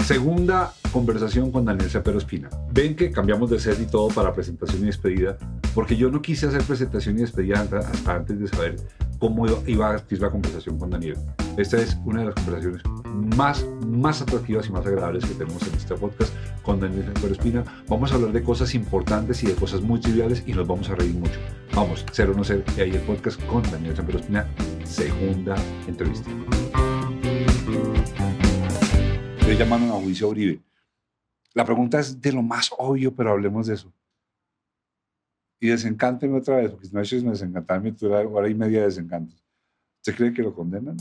Segunda conversación con Daniel Cepero Espina. Ven que cambiamos de set y todo para presentación y despedida, porque yo no quise hacer presentación y despedida hasta antes de saber cómo iba a ir la conversación con Daniel. Esta es una de las conversaciones más atractivas y más agradables que tenemos en este podcast con Daniel Cepero Espina. Vamos a hablar de cosas importantes y de cosas muy triviales y nos vamos a reír mucho. Vamos, ser o no ser, y ahí el podcast con Daniel Cepero Espina, segunda entrevista. Le llamaron a juicio a Uribe. La pregunta es de lo más obvio, pero hablemos de eso. Y desencánteme otra vez, porque si no es desencantarme, dura hora y media de desencantos. ¿Usted cree que lo condenan?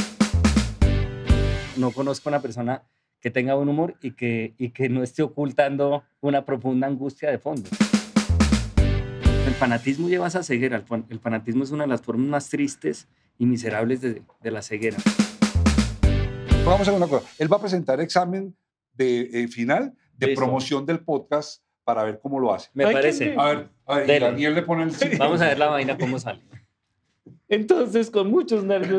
No conozco a una persona que tenga buen humor y que no esté ocultando una profunda angustia de fondo. El fanatismo lleva a esa ceguera. El fanatismo es una de las formas más tristes y miserables de la ceguera. Vamos a hacer una cosa. Él va a presentar examen de final de Listo. promoción del podcast para ver cómo lo hace. Me parece. A ver, Dele. Daniel le pone el sí. Vamos a ver la vaina cómo sale. Entonces, con muchos nervios.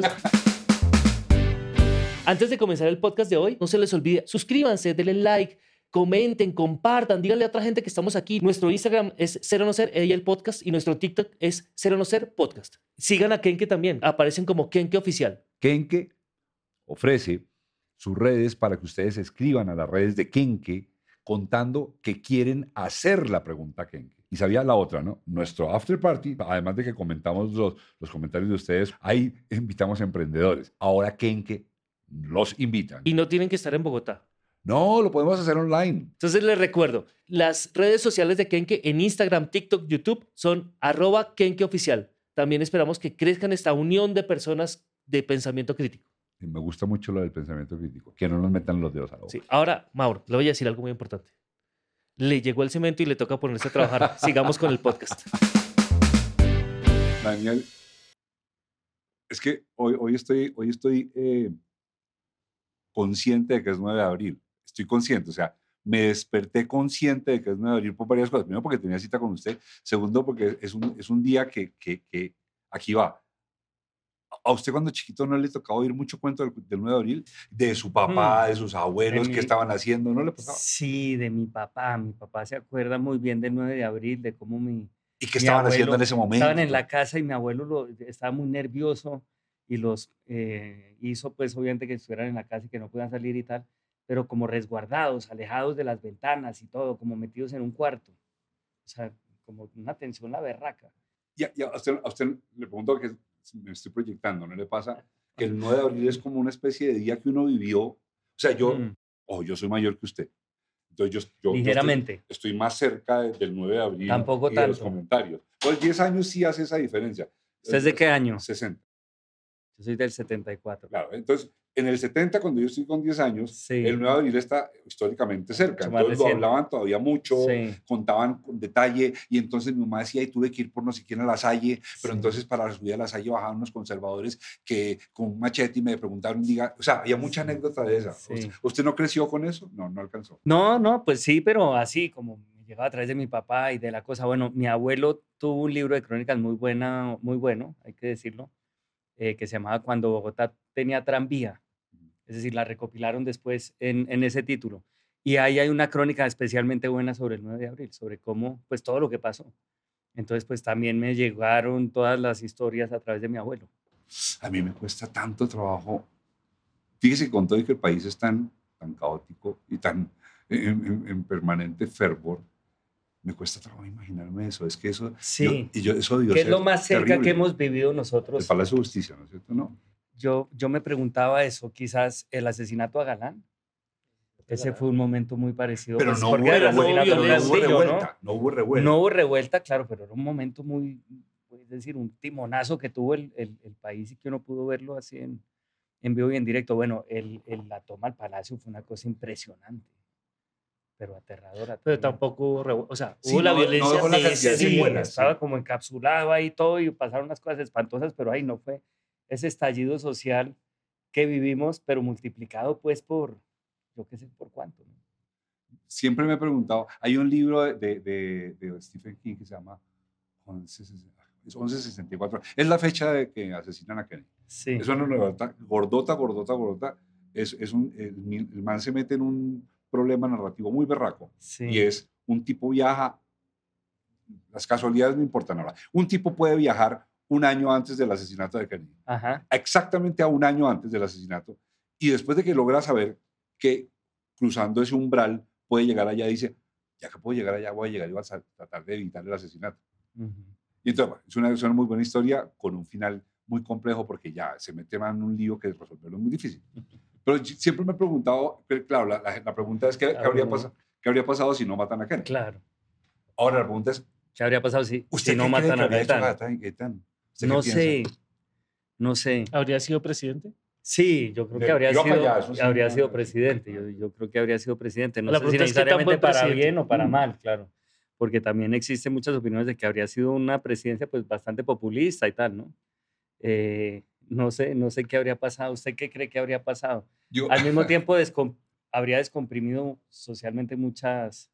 Antes de comenzar el podcast de hoy, no se les olvide, suscríbanse, denle like, comenten, compartan, díganle a otra gente que estamos aquí. Nuestro Instagram es Ser o No Ser, y el podcast, y nuestro TikTok es Ser o No Ser Podcast. Sigan a Kenke también, aparecen como Kenke Oficial. Kenke ofrece sus redes para que ustedes escriban a las redes de Kenke contando que quieren hacer la pregunta a Kenke. Y sabía la otra, ¿no? Nuestro after party, además de que comentamos los comentarios de ustedes, ahí invitamos a emprendedores. Ahora Kenke los invitan. Y no tienen que estar en Bogotá. No, lo podemos hacer online. Entonces les recuerdo, las redes sociales de Kenke en Instagram, TikTok, YouTube son @KenkeOficial. También esperamos que crezcan esta unión de personas de pensamiento crítico. Y me gusta mucho lo del pensamiento crítico, que no nos metan los dedos a la boca. Sí. Ahora, Mauro, le voy a decir algo muy importante. Le llegó el cemento y le toca ponerse a trabajar. Sigamos con el podcast. Daniel, es que hoy estoy consciente de que es 9 de abril. Estoy consciente, o sea, me desperté consciente de que es 9 de abril por varias cosas. Primero, porque tenía cita con usted. Segundo, porque es un día que aquí va. ¿A usted cuando chiquito no le tocaba oír mucho cuento del 9 de abril? De su papá, de sus abuelos, qué estaban haciendo, ¿no le pasaba? Sí, de mi papá. Mi papá se acuerda muy bien del 9 de abril, de cómo ¿Y qué estaban haciendo en ese momento? Estaban en la casa y mi abuelo estaba muy nervioso y los hizo, pues, obviamente que estuvieran en la casa y que no pudieran salir y tal, pero como resguardados, alejados de las ventanas y todo, como metidos en un cuarto. O sea, como una tensión la berraca. Ya, a usted le pregunto que me estoy proyectando, ¿no le pasa que el 9 de abril es como una especie de día que uno vivió? O sea, yo soy mayor que usted. Entonces yo ligeramente. Estoy más cerca del 9 de abril. Tampoco y tanto. de los comentarios. Pues 10 años sí hace esa diferencia. ¿Usted es de qué año? 60. Yo soy del 74. Claro, entonces en el 70, cuando yo estoy con 10 años, Sí. el 9 de abril está históricamente cerca. Mucho más Entonces lo reciente. hablaban todavía mucho, Sí. contaban con detalle, y entonces mi mamá decía, y tuve que ir por no sé quién a La Salle, pero Sí. entonces para subir a La Salle bajaban unos conservadores que con un machete y me preguntaron, diga, o sea, había mucha anécdota de esa. Sí. ¿Usted no creció con eso? No alcanzó. No, pues sí, pero así como me llegaba a través de mi papá y de la cosa. Bueno, mi abuelo tuvo un libro de crónicas muy bueno, hay que decirlo, que se llamaba Cuando Bogotá tenía tranvía. Es decir, la recopilaron después en ese título. Y ahí hay una crónica especialmente buena sobre el 9 de abril, sobre cómo, pues todo lo que pasó. Entonces, pues también me llegaron todas las historias a través de mi abuelo. A mí me cuesta tanto trabajo. Fíjese con todo y que el país es tan caótico y tan en permanente fervor, me cuesta trabajo imaginarme eso. Es que eso, Sí. eso debió ¿Qué es ser lo más cerca terrible. que hemos vivido El nosotros? Palacio de Justicia, ¿no es cierto? No. Yo me preguntaba eso, quizás el asesinato a Galán. Ese fue un momento muy parecido. Pero pues, no porque hubo era el asesinato de revuelta, revuelta, Castillo, no hubo revuelta. No hubo revuelta, claro, pero era un momento muy, es decir, un timonazo que tuvo el país y que uno pudo verlo así en vivo y en directo. Bueno, la toma al Palacio fue una cosa impresionante, pero aterradora. Pero también. tampoco hubo revuelta. O sea, Sí, hubo la no violencia dejó la de cantidad de ese día. secuelas. Estaba como encapsulado ahí todo y pasaron unas cosas espantosas, pero ahí no fue ese estallido social que vivimos, pero multiplicado pues por, yo qué sé, por cuánto, ¿no? Siempre me he preguntado, hay un libro de Stephen King que se llama 1164. Es la fecha de que asesinan a Kennedy. Sí. Es una novela gordota. el man se mete en un problema narrativo muy berraco. Sí. Y es, un tipo viaja, las casualidades no importan ahora, un tipo puede viajar un año antes del asesinato de Kennedy, Ajá. exactamente a un año antes del asesinato, y después de que logra saber que cruzando ese umbral puede llegar allá, dice, ya que puedo llegar allá, voy a llegar y voy a tratar de evitar el asesinato. Ujú. Y entonces, bueno, es una muy buena historia con un final muy complejo porque ya se mete en un lío que resolverlo es muy difícil. Pero siempre me he preguntado, claro, la pregunta es ¿qué habría pasado si no matan a Kennedy? Claro. Ahora la pregunta es, ¿Qué habría pasado si ¿usted no qué cree matan que a habría hecho Gaitán? Gaitán? ¿Usted No qué piensa? sé, no sé. ¿Habría sido presidente? Sí, yo creo que habría sido presidente. Yo creo que habría sido presidente. No La sé si pregunta es qué tan necesariamente buen para presidente. bien o para mal, claro. Porque también existen muchas opiniones de que habría sido una presidencia pues bastante populista y tal, ¿no? No sé qué habría pasado. ¿Usted qué cree que habría pasado? Yo, Al mismo tiempo habría descomprimido socialmente muchas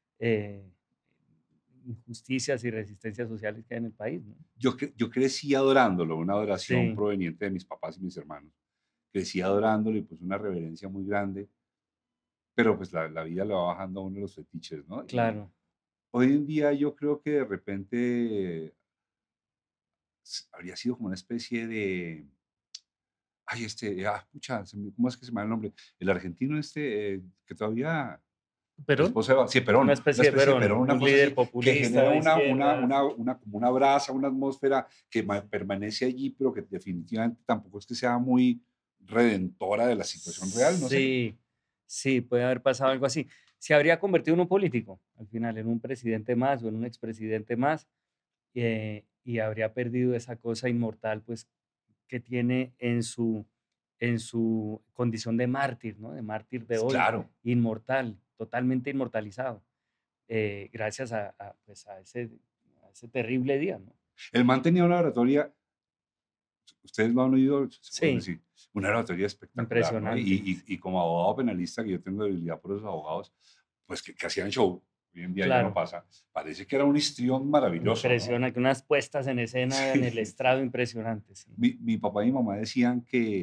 injusticias y resistencias sociales que hay en el país, ¿no? yo crecí adorándolo, una adoración Sí, proveniente de mis papás y mis hermanos. Crecí adorándolo y pues una reverencia muy grande, pero pues la vida le va bajando a uno los fetiches, ¿no? Y claro. hoy en día yo creo que de repente habría sido como una especie de, ay, pucha, ¿cómo es que se me da el nombre? El argentino que todavía, el ¿Perón? esposo de, sí, Perón, Una una especie de especie de Perón, Perón, una un cosa líder así, que populista genera de izquierda. como una brasa, una atmósfera que permanece allí, pero que definitivamente tampoco es que sea muy redentora de la situación real, no sé. Sí, sí, puede haber pasado algo así. Se habría convertido en un político, al final, en un presidente más o en un expresidente más, y habría perdido esa cosa inmortal, pues, que tiene en su condición de mártir, ¿no? De mártir de hoy, Claro, inmortal, totalmente inmortalizado, gracias pues, a ese terrible día, ¿no? el man tenía una oratoria, ustedes lo han oído, seguramente Sí, sí, una oratoria espectacular, ¿no? impresionante. Y como abogado penalista, que yo tengo debilidad por los abogados, pues que hacían show, hoy en día ya no Claro. pasa, parece que era un histrión maravilloso, ¿no? Impresiona que unas puestas en escena en el Sí. estrado impresionantes. Sí. Mi papá y mi mamá decían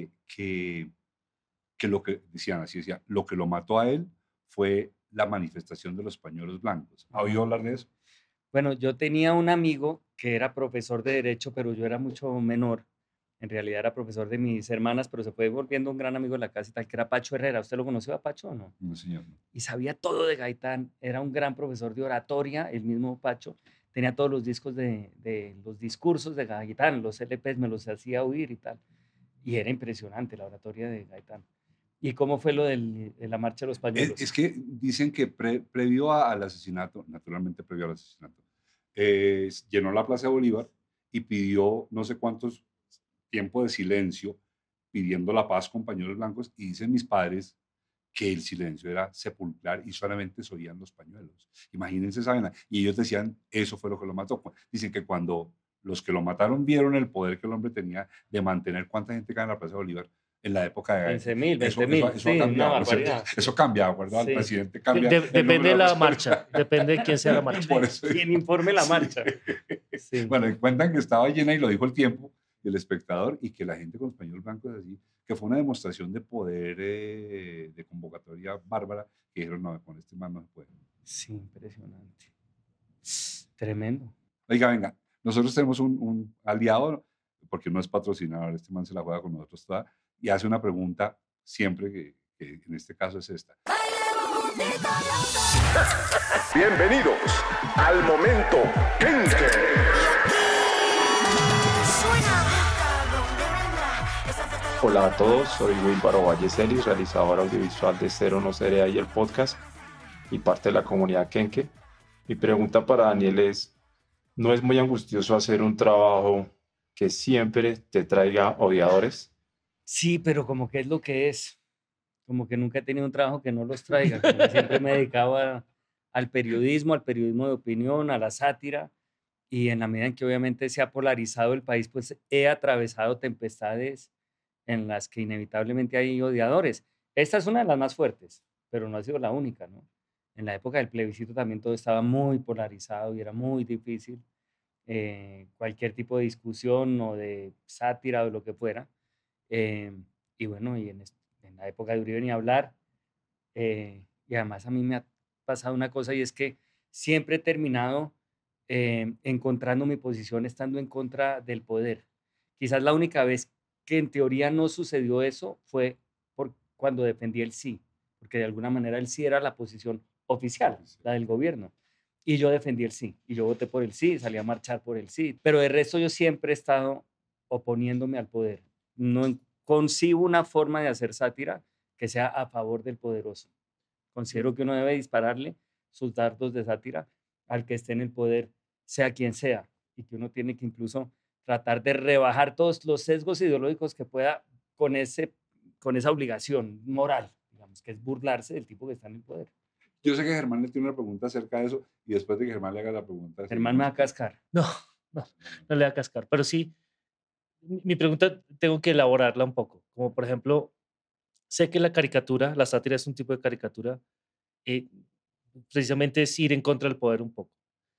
que lo que, decían así, decía, lo que lo mató a él fue la manifestación de los pañuelos blancos. ¿Ha oído Ajá. hablar de eso? Bueno, yo tenía un amigo que era profesor de derecho, pero yo era mucho menor. En realidad era profesor de mis hermanas, pero se fue volviendo un gran amigo de la casa y tal, que era Pacho Herrera. ¿Usted lo conoció a Pacho o no? No, señor. No. Y sabía todo de Gaitán. Era un gran profesor de oratoria, el mismo Pacho. Tenía todos los discos de los discursos de Gaitán, los LPs, me los hacía oír y tal. Y era impresionante la oratoria de Gaitán. ¿Y cómo fue lo de la marcha de los Es pañuelos? que dicen que previo al asesinato, naturalmente previo al asesinato, llenó la Plaza de Bolívar y pidió no sé cuántos tiempo de silencio, pidiendo la paz con pañuelos blancos, y dicen mis padres que el silencio era sepulcral y solamente se oían los pañuelos. Imagínense esa vaina. Y ellos decían, eso fue lo que lo mató. Dicen que cuando los que lo mataron vieron el poder que el hombre tenía de mantener cuánta gente cae en la Plaza de Bolívar en la época de... 15.000, Eso, 20.000, eso ha sí, una cambiado, ¿no es cierto? barbaridad. Eso cambia, ¿verdad? El Sí, presidente cambia. el Depende número de la personas. marcha, depende de quién sea la marcha. Por eso, quien informe la sí. marcha. Sí, Bueno, y cuentan que estaba llena y lo dijo el tiempo, el espectador, y que la gente con los pañuelos blancos así, que fue una demostración de poder de convocatoria bárbara, que dijeron, no, con este man no se puede. sí, impresionante. Tremendo. Oiga, venga, nosotros tenemos un aliado, porque no es patrocinador, este man se la juega con nosotros toda, y hace una pregunta siempre que en este caso es esta. Bienvenidos al momento Kenke. Hola a todos, soy Wilbaro Valleselis, realizador audiovisual de Cero No Seré y el podcast y parte de la comunidad Kenke. Mi pregunta para Daniel es, ¿no es muy angustioso hacer un trabajo que siempre te traiga odiadores? Sí, pero como que es lo que es. Como que nunca he tenido un trabajo que no los traiga. Como que siempre me dedicaba al periodismo de opinión, a la sátira. Y en la medida en que obviamente se ha polarizado el país, pues he atravesado tempestades en las que inevitablemente hay odiadores. Esta es una de las más fuertes, pero no ha sido la única, ¿no? En la época del plebiscito también todo estaba muy polarizado y era muy difícil cualquier tipo de discusión o de sátira o lo que fuera. Y bueno, y en en la época de Uribe ni hablar. Y además a mí me ha pasado una cosa y es que siempre he terminado encontrando mi posición estando en contra del poder. Quizás la única vez que en teoría no sucedió eso fue cuando defendí el sí, porque de alguna manera el sí era la posición oficial, la del gobierno. Y yo defendí el sí, y yo voté por el sí, salí a marchar por el sí. Pero de resto yo siempre he estado oponiéndome al poder. No concibo una forma de hacer sátira que sea a favor del poderoso. Considero que uno debe dispararle sus dardos de sátira al que esté en el poder, sea quien sea, y que uno tiene que incluso tratar de rebajar todos los sesgos ideológicos que pueda con esa obligación moral, digamos, que es burlarse del tipo que está en el poder. Yo sé que Germán le tiene una pregunta acerca de eso y después de que Germán le haga la pregunta... Germán me va a cascar. No le va a cascar, pero sí, mi pregunta tengo que elaborarla un poco, como por ejemplo, sé que la sátira es un tipo de caricatura, precisamente es ir en contra del poder un poco.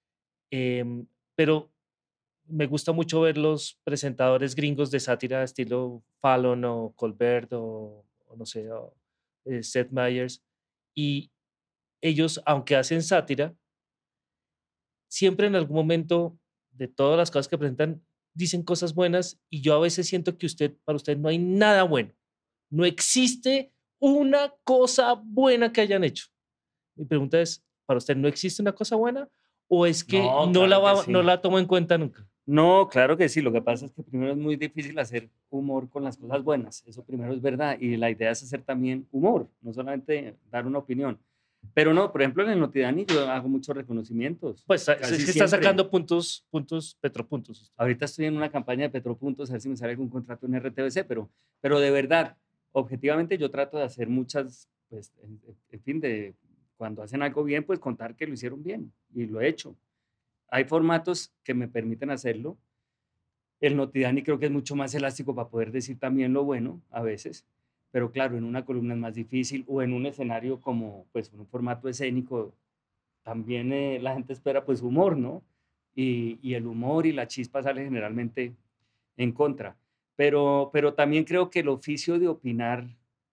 Pero me gusta mucho ver los presentadores gringos de sátira estilo Fallon o Colbert o no sé, o, Seth Meyers, y ellos, aunque hacen sátira, siempre en algún momento de todas las cosas que presentan, dicen cosas buenas y yo a veces siento que para usted no hay nada bueno. No existe una cosa buena que hayan hecho. Mi pregunta es, ¿para usted no existe una cosa buena o es que No, no claro que sí. no la toma en cuenta nunca? No, claro que sí. Lo que pasa es que primero es muy difícil hacer humor con las cosas buenas. Eso primero es verdad. Y la idea es hacer también humor, no solamente dar una opinión. Pero no, por ejemplo, en el Notidani yo hago muchos reconocimientos. Pues es casi que está siempre. sacando puntos, petropuntos. Ahorita estoy en una campaña de Petropuntos, a ver si me sale algún contrato en RTBC, pero de verdad, objetivamente yo trato de hacer muchas, pues, en fin, cuando hacen algo bien, pues contar que lo hicieron bien y lo he hecho. Hay formatos que me permiten hacerlo. El Notidani creo que es mucho más elástico para poder decir también lo bueno a veces, pero claro, en una columna es más difícil o en un escenario como pues un formato escénico, también la gente espera pues humor, ¿no? Y el humor y la chispa sale generalmente en contra. Pero también creo que el oficio de opinar,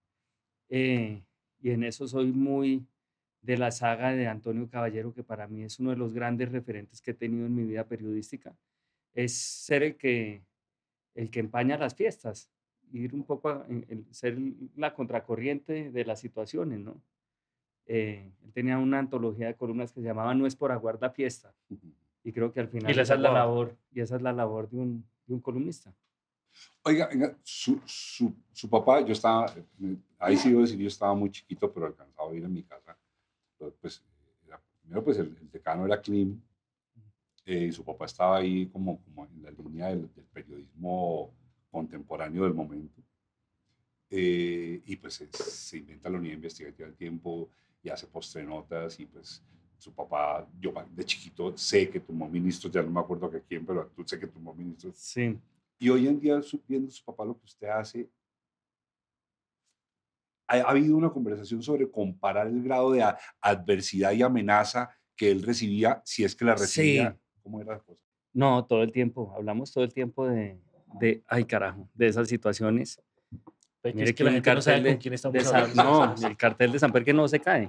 y en eso soy muy de la saga de Antonio Caballero, que para mí es uno de los grandes referentes que he tenido en mi vida periodística, es ser el que empaña las fiestas, ir un poco ser la contracorriente de las situaciones, ¿no? Él tenía una antología de columnas que se llamaba No es por aguar la fiesta, y creo que al final Y esa es la labor de un columnista. Oiga, su papá, yo estaba, ahí sí debo decir, yo estaba muy chiquito, pero alcanzaba a ir a mi casa. Pues, primero, pues el decano era Klim, y su papá estaba ahí como en la línea del periodismo contemporáneo del momento. Y pues se inventa la unidad investigativa del tiempo y hace postrenotas y pues su papá, yo de chiquito sé que tomó ministros, ya no me acuerdo que quién, pero tú sé que tomó ministros. Sí. Y hoy en día, viendo su papá lo que usted hace, ha habido una conversación sobre comparar el grado de adversidad y amenaza que él recibía, si es que la recibía. Sí. ¿Cómo era la cosa? No, todo el tiempo, hablamos todo el tiempo ay carajo, de esas situaciones. Mire es que la gente no sabe con quién estamos hablando. No, el cartel de Samper que no se cae.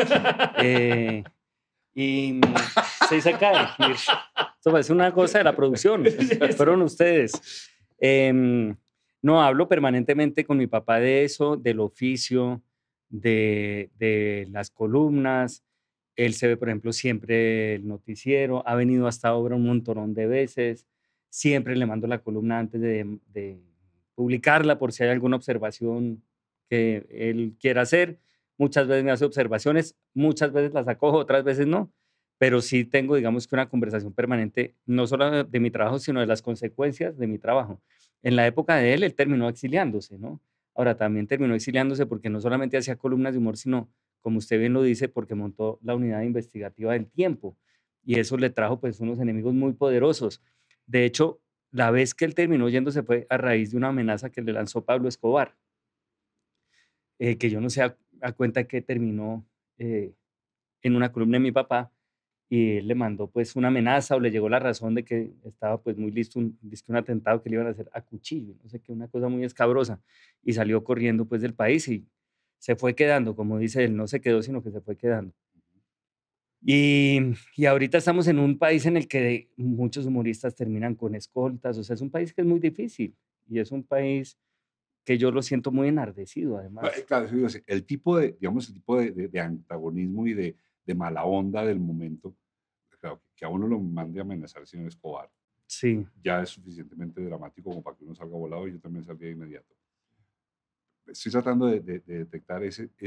Y sí se cae. Esto es una cosa de la producción. Fueron ustedes. No, hablo permanentemente con mi papá de eso, del oficio, de las columnas. Él se ve, por ejemplo, siempre el noticiero. Ha venido a esta obra un montón de veces. Siempre le mando la columna antes de publicarla por si hay alguna observación que él quiera hacer. Muchas veces me hace observaciones, muchas veces las acojo, otras veces no, pero sí tengo, digamos que una conversación permanente, no solo de mi trabajo, sino de las consecuencias de mi trabajo. En la época de él terminó exiliándose, ¿no? Ahora también terminó exiliándose porque no solamente hacía columnas de humor, sino, como usted bien lo dice, porque montó la unidad investigativa del tiempo y eso le trajo pues unos enemigos muy poderosos. De hecho, la vez que él terminó yéndose fue a raíz de una amenaza que le lanzó Pablo Escobar, que yo no sé a cuenta que terminó en una columna de mi papá, y él le mandó pues una amenaza o le llegó la razón de que estaba pues muy listo dizque un atentado que le iban a hacer a cuchillo, no sé qué, una cosa muy escabrosa, y salió corriendo pues del país y se fue quedando, como dice él, no se quedó, sino que se fue quedando. Y ahorita estamos en un país en el que muchos humoristas terminan con escoltas, o sea, es un país que es muy difícil y es un país que yo lo siento muy enardecido, además. Claro, eso iba a decir, el tipo de, digamos, el tipo de antagonismo y de mala onda del momento, claro, que a uno lo mande a amenazar al señor Escobar, Sí, ya es suficientemente dramático como para que uno salga volado y yo también salga de inmediato. Estoy tratando de detectar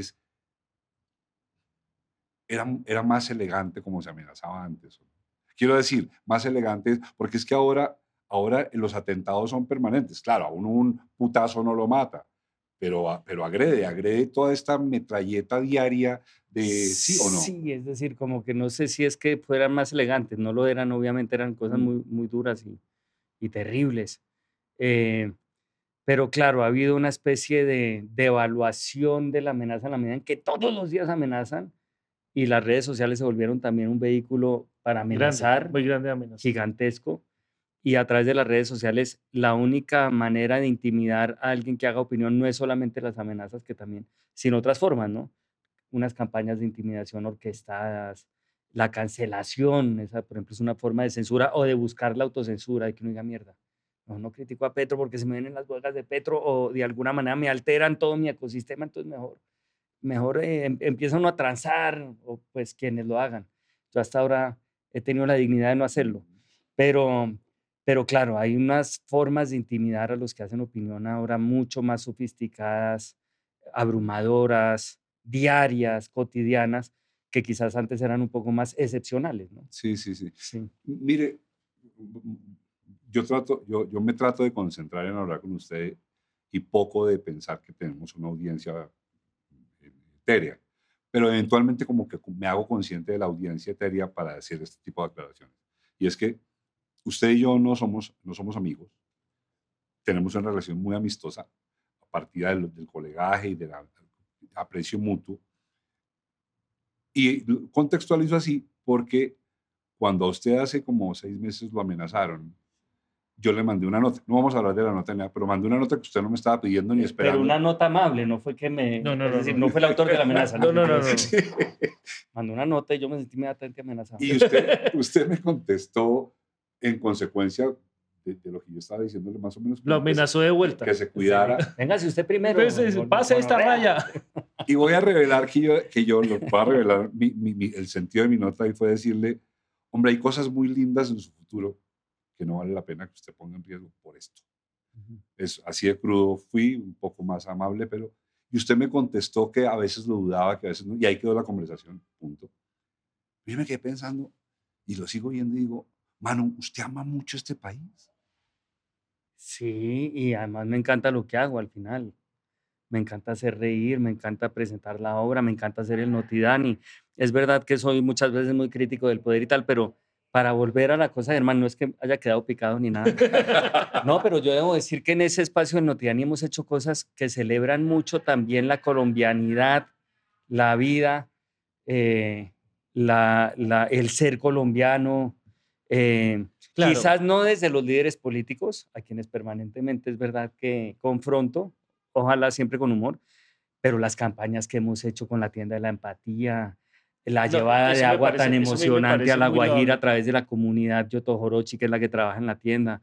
era más elegante como se amenazaba antes. Quiero decir, más elegante, porque es que ahora los atentados son permanentes. Claro, a uno un putazo no lo mata, pero agrede toda esta metralleta diaria de sí o no. sí, es decir, como que no sé si es que fueran más elegantes, no lo eran, obviamente eran cosas muy, muy duras y terribles. Eh, pero claro, ha habido una especie de devaluación de la amenaza en la medida en que todos los días amenazan y las redes sociales se volvieron también un vehículo para amenazar, Muy grande amenaza. gigantesco. Y a través de las redes sociales, la única manera de intimidar a alguien que haga opinión no es solamente las amenazas, que también, sino otras formas, ¿no? Unas campañas de intimidación orquestadas, la cancelación, esa, por ejemplo, es una forma de censura o de buscar la autocensura, de que uno diga mierda. No, no critico a Petro porque se me ven en las huelgas de Petro o de alguna manera me alteran todo mi ecosistema, entonces mejor empieza uno a transar o pues quienes lo hagan. Yo hasta ahora he tenido la dignidad de no hacerlo, pero, pero claro, hay unas formas de intimidar a los que hacen opinión ahora mucho más sofisticadas, abrumadoras, diarias, cotidianas, que quizás antes eran un poco más excepcionales, ¿no? Sí, sí, sí. Sí. Mire, yo me trato de concentrar en hablar con usted y poco de pensar que tenemos una audiencia etérea, pero eventualmente como que me hago consciente de la audiencia etérea para decir este tipo de aclaraciones. Y es que usted y yo no somos amigos, tenemos una relación muy amistosa a partir del colegaje y del aprecio mutuo. Y contextualizo así porque cuando a usted hace como 6 meses lo amenazaron, yo le mandé una nota. No vamos a hablar de la nota ni nada, pero mandé una nota que usted no me estaba pidiendo ni esperando. Pero una nota amable, no fue que me... No, es decir, no fue el autor de la amenaza. No. Mandó una nota y yo me sentí inmediatamente amenazado. Y usted me contestó en consecuencia de lo que yo estaba diciéndole más o menos. Lo amenazó de vuelta. Que se cuidara. Venga, si usted primero. Entonces, pase esta raya. Y voy a revelar que yo lo voy a revelar el sentido de mi nota y fue decirle, hombre, hay cosas muy lindas en su futuro que no vale la pena que usted ponga en riesgo por esto. Es así de crudo fui, un poco más amable, pero... Y usted me contestó que a veces lo dudaba, que a veces no, y ahí quedó la conversación, punto. Yo me quedé pensando, y lo sigo viendo y digo, Manu, ¿usted ama mucho este país? Sí, y además me encanta lo que hago al final. Me encanta hacer reír, me encanta presentar la obra, me encanta hacer el Notidani. Es verdad que soy muchas veces muy crítico del poder y tal, pero para volver a la cosa, hermano, no es que haya quedado picado ni nada. No, pero yo debo decir que en ese espacio del Notidani hemos hecho cosas que celebran mucho también la colombianidad, la vida, eh, el ser colombiano. Claro. Quizás no desde los líderes políticos, a quienes permanentemente es verdad que confronto, ojalá siempre con humor, pero las campañas que hemos hecho con la tienda de la empatía, la llevada de agua tan emocionante a La Guajira a través de la comunidad Yotojorochi, que es la que trabaja en la tienda.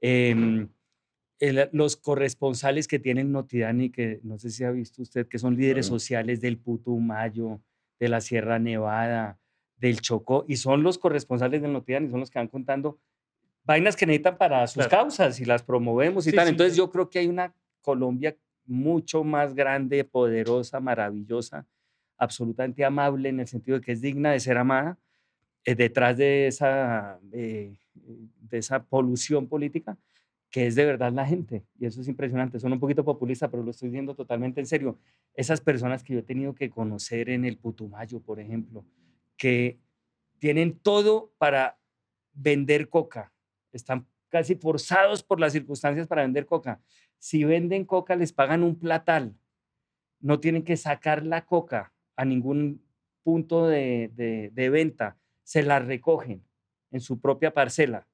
Los corresponsales que tienen Notidani, que no sé si ha visto usted, que son líderes sociales del Putumayo, de la Sierra Nevada, del Chocó, y son los corresponsales del Notidani, son los que van contando vainas que necesitan para sus causas y las promovemos y tal. Entonces yo creo que hay una Colombia mucho más grande, poderosa, maravillosa, absolutamente amable en el sentido de que es digna de ser amada, detrás de esa polución política, que es de verdad la gente. Y eso es impresionante. Suena un poquito populista, pero lo estoy diciendo totalmente en serio. Esas personas que yo he tenido que conocer en el Putumayo, por ejemplo, que tienen todo para vender coca, están casi forzados por las circunstancias para vender coca. Si venden coca, les pagan un platal. No tienen que sacar la coca a ningún punto de venta. se las recogen en su propia parcela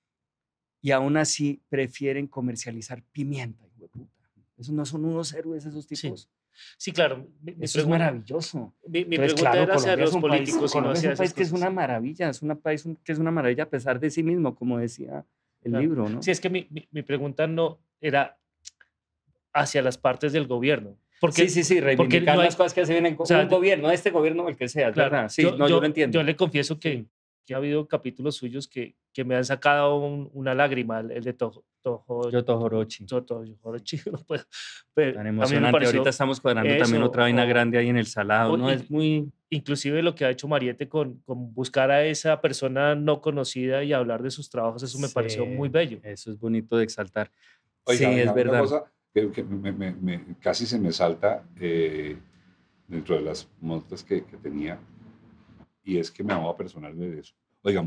y aún así prefieren comercializar pimienta. Hijo de puta. Esos no son unos héroes esos tipos. Sí, claro. Eso es maravilloso. Mi Entonces, pregunta era hacia Colombia los es un país, políticos y no Colombia es hacia un país esas que es cosas. una maravilla, es un país que es una maravilla a pesar de sí mismo, como decía el Claro. libro, ¿no? Sí, es que mi pregunta no era hacia las partes del gobierno. Porque, sí, reivindicar no hay- las cosas que se vienen con o sea, un gobierno, este gobierno, el que sea, es claro, verdad. Sí, yo lo entiendo. Yo le confieso que ha habido capítulos suyos que me han sacado una lágrima, el de Tojorochi. Tojorochi, no puedo. Pero Tan a mí me emocionante. pareció Ahorita estamos cuadrando también eso, otra vaina grande ahí en el Salado, ¿no? Es muy... Inclusive lo que ha hecho Mariette con buscar a esa persona no conocida y hablar de sus trabajos, eso me pareció muy bello. Eso es bonito de exaltar. Oiga, sí, venga, es verdad. una cosa que casi se me salta dentro de las notas que tenía, y es que me hago personal de eso. Oiga,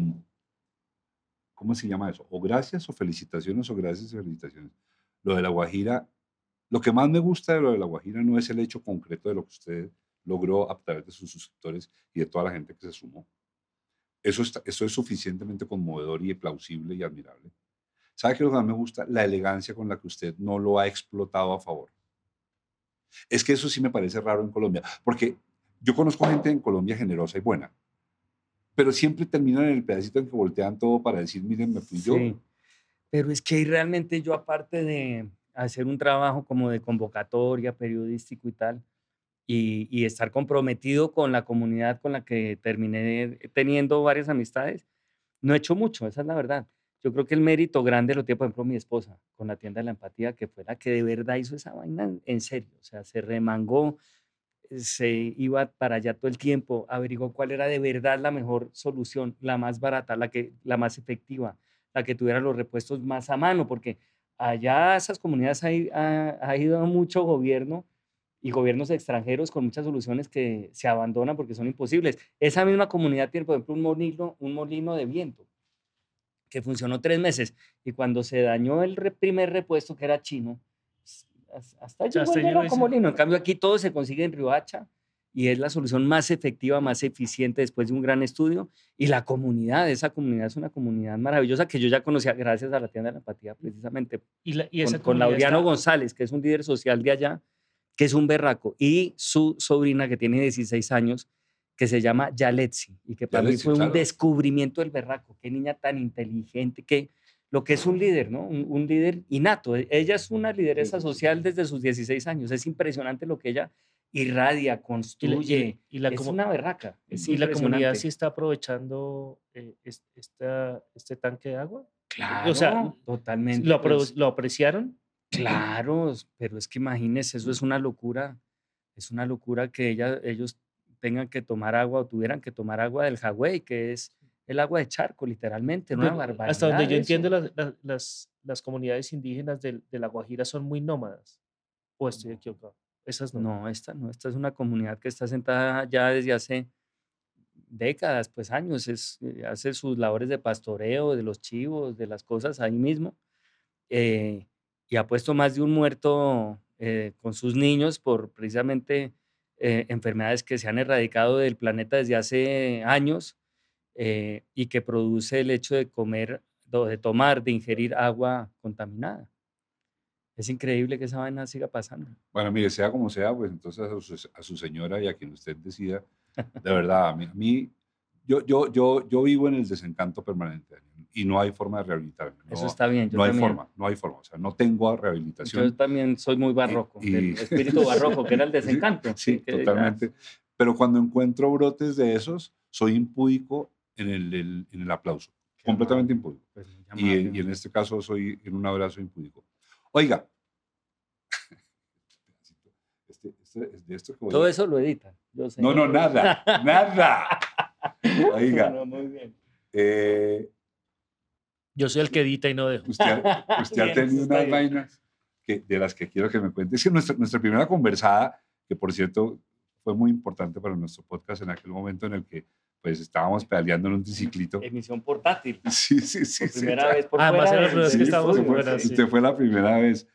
¿cómo se llama eso? O gracias o felicitaciones, o gracias y felicitaciones. Lo de La Guajira, lo que más me gusta de lo de La Guajira no es el hecho concreto de lo que usted logró a través de sus suscriptores y de toda la gente que se sumó. Eso es suficientemente conmovedor y plausible y admirable. ¿Sabe qué es lo que más me gusta? La elegancia con la que usted no lo ha explotado a favor. Es que eso sí me parece raro en Colombia, porque yo conozco gente en Colombia generosa y buena, pero siempre terminan en el pedacito en que voltean todo para decir, miren, me fui yo. Sí, pero es que ahí realmente yo, aparte de hacer un trabajo como de convocatoria, periodístico y tal, y estar comprometido con la comunidad con la que terminé teniendo varias amistades, no he hecho mucho, esa es la verdad. Yo creo que el mérito grande lo tiene, por ejemplo, mi esposa con la tienda de la empatía, que fue la que de verdad hizo esa vaina en serio. O sea, se remangó, se iba para allá todo el tiempo, averiguó cuál era de verdad la mejor solución, la más barata, la más efectiva, la que tuviera los repuestos más a mano, porque allá a esas comunidades ha ido mucho gobierno y gobiernos extranjeros con muchas soluciones que se abandonan porque son imposibles. Esa misma comunidad tiene, por ejemplo, un molino de viento que funcionó 3 meses y cuando se dañó el primer repuesto, que era chino, hasta llegó hasta el llegó berraco molino. En cambio, aquí todo se consigue en Riohacha y es la solución más efectiva, más eficiente después de un gran estudio. Y la comunidad, esa comunidad es una comunidad maravillosa que yo ya conocía gracias a la tienda de la empatía, precisamente Y esa con comunidad Laureano está- González, que es un líder social de allá, que es un berraco, y su sobrina, que tiene 16 años, que se llama Yaletsi, y que para mí Yaletsi, fue un claro. descubrimiento del berraco. Qué niña tan inteligente, que lo que es un líder, ¿no? Un líder innato. Ella es una lideresa social desde sus 16 años. Es impresionante lo que ella irradia, construye. Es una berraca. Es ¿Y la comunidad impresionante. sí está aprovechando este tanque de agua? Claro, O sea, totalmente. ¿lo apreciaron? Claro, pero es que imagínese, eso es una locura. Es una locura que ellos tengan que tomar agua o tuvieran que tomar agua del Jagüey, que es el agua de charco, literalmente, una Bueno, barbaridad. hasta donde yo eso. entiendo, las comunidades indígenas de La Guajira son muy nómadas. ¿O estoy equivocado? Esas no. No, esta es una comunidad que está sentada ya desde hace décadas, pues años, hace sus labores de pastoreo, de los chivos, de las cosas ahí mismo, y ha puesto más de un muerto con sus niños por precisamente enfermedades que se han erradicado del planeta desde hace años y que produce el hecho de comer, de tomar, de ingerir agua contaminada. Es increíble que esa vaina siga pasando. Bueno, mire, sea como sea, pues entonces a su señora y a quien usted decida, de verdad, a mí yo vivo en el desencanto permanente y no hay forma de rehabilitarme. Eso No, está bien. Yo no hay también. forma, no hay forma. O sea, no tengo rehabilitación. Yo también soy muy barroco, Y- del espíritu barroco, que era el desencanto. Sí, que totalmente. Pero cuando encuentro brotes de esos, soy impúdico en el aplauso. Qué Completamente amable. impúdico. Pues, muy Y amable. en este caso soy en un abrazo impúdico. Oiga, de esto que voy Todo a... eso lo editan. Yo sé. No, nada, nada. Oiga, No, muy bien. Yo soy el que edita y no dejo. usted ha Bien, tenido eso está unas bien. vainas de las que quiero que me cuente. Es que nuestra primera conversada, que por cierto fue muy importante para nuestro podcast en aquel momento en el que pues estábamos pedaleando en un triciclito. Emisión portátil. Sí. Por primera vez por Además, fuera era la del- primera vez que del estábamos estudio. fuera, sí. Usted fue la primera vez.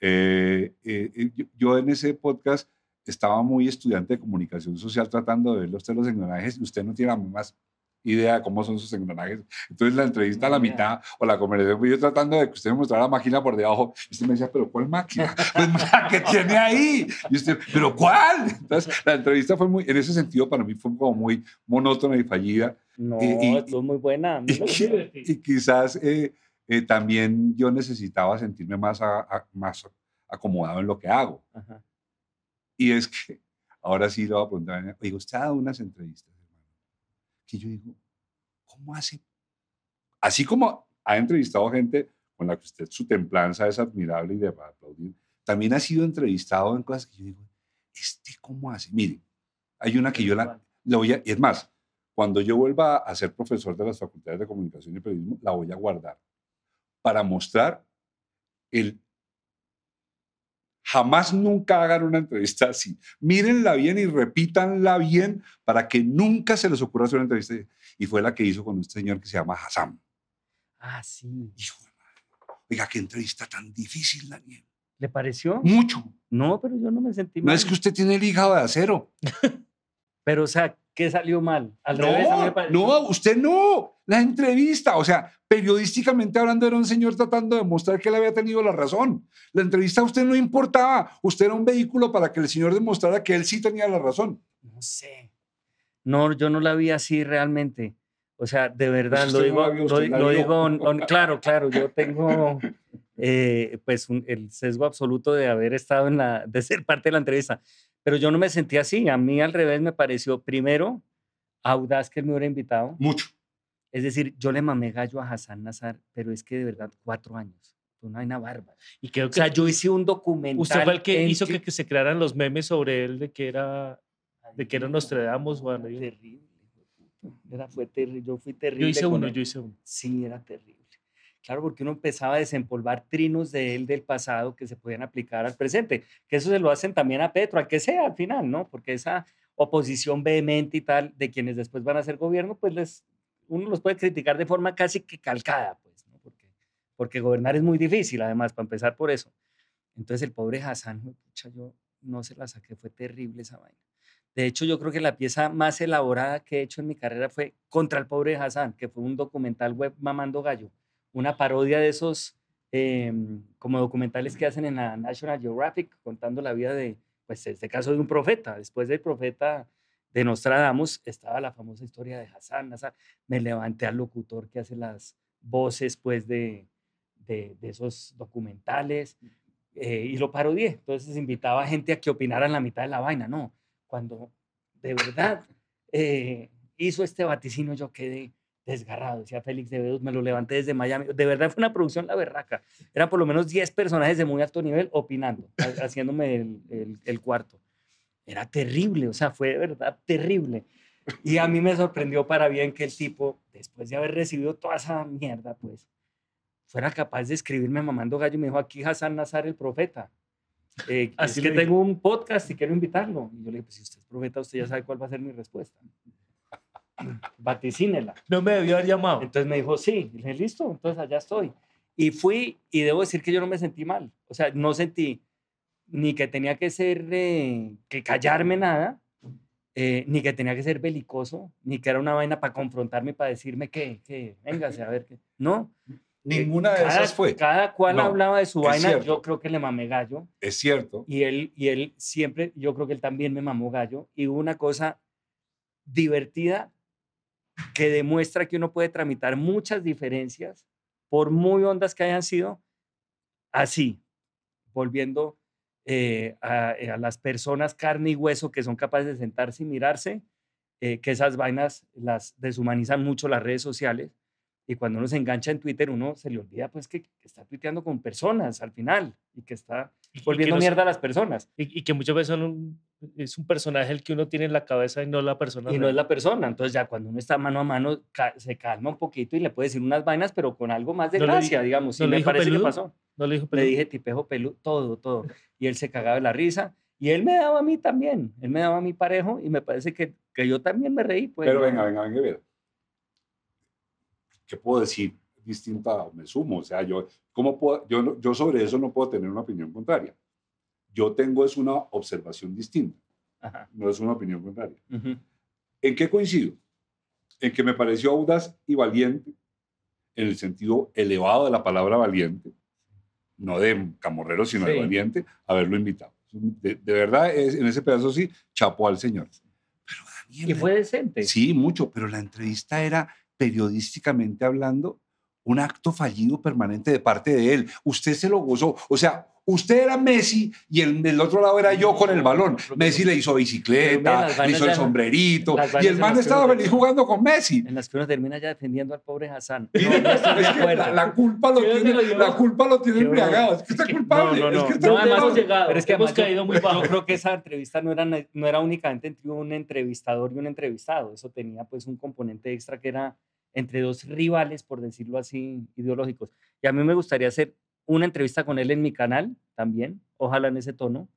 Yo en ese podcast estaba muy estudiante de comunicación social tratando de ver usted los engranajes y usted no tiene la más idea de cómo son sus engranajes. Entonces la entrevista a la Ni idea. mitad o la conversación, yo tratando de que usted me mostrara la máquina por debajo, y usted me decía, ¿pero cuál máquina? Pues la que tiene ahí. Y usted, ¿pero cuál? Entonces la entrevista fue muy, en ese sentido para mí fue como muy monótona y fallida. No, Y- esto es muy buena. A mí me gustó. Y quizás también yo necesitaba sentirme más acomodado en lo que hago. Ajá. Y es que ahora sí le voy a preguntar, oiga, usted ha dado unas entrevistas, hermano, que yo digo, ¿cómo hace? Así como ha entrevistado gente con la que usted, su templanza es admirable y de aplaudir, también ha sido entrevistado en cosas que yo digo, ¿cómo hace? Mire, hay una que yo la voy a, y es más, cuando yo vuelva a ser profesor de las facultades de comunicación y periodismo, la voy a guardar para mostrar el jamás nunca hagan una entrevista así. Mírenla bien y repítanla bien para que nunca se les ocurra hacer una entrevista. Y fue la que hizo con un señor que se llama Hassan. Ah, sí. Hijo de madre. Oiga, qué entrevista tan difícil, Daniel. ¿Le pareció? Mucho. No, pero yo no me sentí No mal. es que usted tiene el hígado de acero. Pero, o sea, ¿qué salió mal? Al revés, a mí me pareció. No, usted no. La entrevista, o sea, periodísticamente hablando, era un señor tratando de mostrar que él había tenido la razón. La entrevista a usted no importaba. Usted era un vehículo para que el señor demostrara que él sí tenía la razón. No sé. No, yo no la vi así realmente. O sea, de verdad, Pues lo usted no digo, la vio, usted la lo vio. digo, claro, yo tengo pues el sesgo absoluto de haber estado de ser parte de la entrevista, pero yo no me sentí así. A mí al revés me pareció, primero, audaz que él me hubiera invitado. Mucho. Es decir, yo le mamé gallo a Hassan Nazar, pero es que de verdad, 4 años. Fue una vaina bárbara. Y creo O que sea, yo hice un documental. usted fue el que en hizo que- que se crearan los memes sobre él de que era Nostradamus. Bueno, Terrible. Fue terrible. Yo fui terrible. yo con él. hice uno. Sí, era terrible. Claro, porque uno empezaba a desempolvar trinos de él del pasado que se podían aplicar al presente, que eso se lo hacen también a Petro, al que sea al final, ¿no? Porque esa oposición vehemente y tal de quienes después van a ser gobierno, pues uno los puede criticar de forma casi que calcada, pues, ¿no? Porque gobernar es muy difícil, además, para empezar por eso. Entonces el pobre Hassan, pucha, yo no se la saqué, fue terrible esa vaina. De hecho, yo creo que la pieza más elaborada que he hecho en mi carrera fue contra el pobre Hassan, que fue un documental web Mamando Gallo, una parodia de esos como documentales que hacen en la National Geographic, contando la vida de, pues, este caso de un profeta. Después del profeta de Nostradamus estaba la famosa historia de Hassan Nazar. Me levanté al locutor que hace las voces, pues, de esos documentales y lo parodié. Entonces invitaba a gente a que opinara en la mitad de la vaina, ¿no? Cuando de verdad hizo este vaticinio, yo quedé desgarrado. Decía Félix de Bedus, me lo levanté desde Miami. De verdad fue una producción la berraca. Eran por lo menos 10 personajes de muy alto nivel opinando, haciéndome el cuarto. Era terrible, o sea, fue de verdad terrible. Y a mí me sorprendió para bien que el tipo, después de haber recibido toda esa mierda, pues, fuera capaz de escribirme mamando gallo y me dijo, aquí Hassan Nazar, el profeta. Así Es que le dijo. tengo un podcast y quiero invitarlo. Y yo le dije, pues si usted es profeta, usted ya sabe cuál va a ser mi respuesta. Vaticínela. No me debió haber llamado. Entonces me dijo, sí. Y le dije, listo, entonces allá estoy. Y fui, y debo decir que yo no me sentí mal. O sea, no sentí ni que tenía que ser, que callarme nada, ni que tenía que ser belicoso, ni que era una vaina para confrontarme, para decirme que véngase a ver qué. No. Ninguna de esas fue. Cada cual No, hablaba de su es vaina. cierto. Yo creo que le mamé gallo. Es cierto. Y él siempre, yo creo que él también me mamó gallo. Y hubo una cosa divertida que demuestra que uno puede tramitar muchas diferencias, por muy hondas que hayan sido, así, volviendo a las personas carne y hueso que son capaces de sentarse y mirarse, que esas vainas las deshumanizan mucho las redes sociales. Y cuando uno se engancha en Twitter, uno se le olvida pues que está tuiteando con personas al final y que está volviendo mierda a las personas. Y que muchas veces es un personaje el que uno tiene en la cabeza y no la persona. Y no real. es la persona. Entonces ya cuando uno está mano a mano, se calma un poquito y le puede decir unas vainas, pero con algo más de ¿No le gracia, di- digamos. no Y le me dijo parece que peludo? pasó. No le dijo Le peludo. dije tipejo, peludo, todo. Y él se cagaba de la risa. Y él me daba a mí también. Él me daba a mí parejo y me parece que yo también me reí. Pues, Pero ¿no? venga, ver. ¿Qué puedo decir distinta? Me sumo. O sea, ¿cómo puedo, yo sobre eso no puedo tener una opinión contraria. Yo tengo es una observación distinta. Ajá. No es una opinión contraria. Ujú. ¿En qué coincido? en que me pareció audaz y valiente, en el sentido elevado de la palabra valiente, no de camorrero, sino de Sí. valiente, haberlo invitado. De verdad, en ese pedazo sí, chapó al señor. Pero Daniel, Y fue decente. sí, mucho, pero la entrevista era, periodísticamente hablando, un acto fallido permanente de parte de él. Usted se lo gozó. O sea, usted era Messi y el otro lado era yo con el balón. Messi le hizo Pero bicicleta, las le vainas hizo el ya- sombrerito. las Y vainas el en man las que estaba uno feliz termina- jugando con Messi. En las que uno termina ya defendiendo al pobre Hassan. Y- No, no estoy de es que acuerdo. la culpa lo ¿Sí, dónde tiene, lo llevó? la culpa lo tiene Qué horror. embriagado. Es que está culpable. No, no, Es que no. está No, además culpable. hemos llegado, Pero es que hemos además caído muy bajo. Yo creo que esa entrevista no era únicamente entre un entrevistador y un entrevistado. Eso tenía pues un componente extra que era entre dos rivales, por decirlo así, ideológicos. Y a mí me gustaría hacer una entrevista con él en mi canal también, ojalá en ese tono.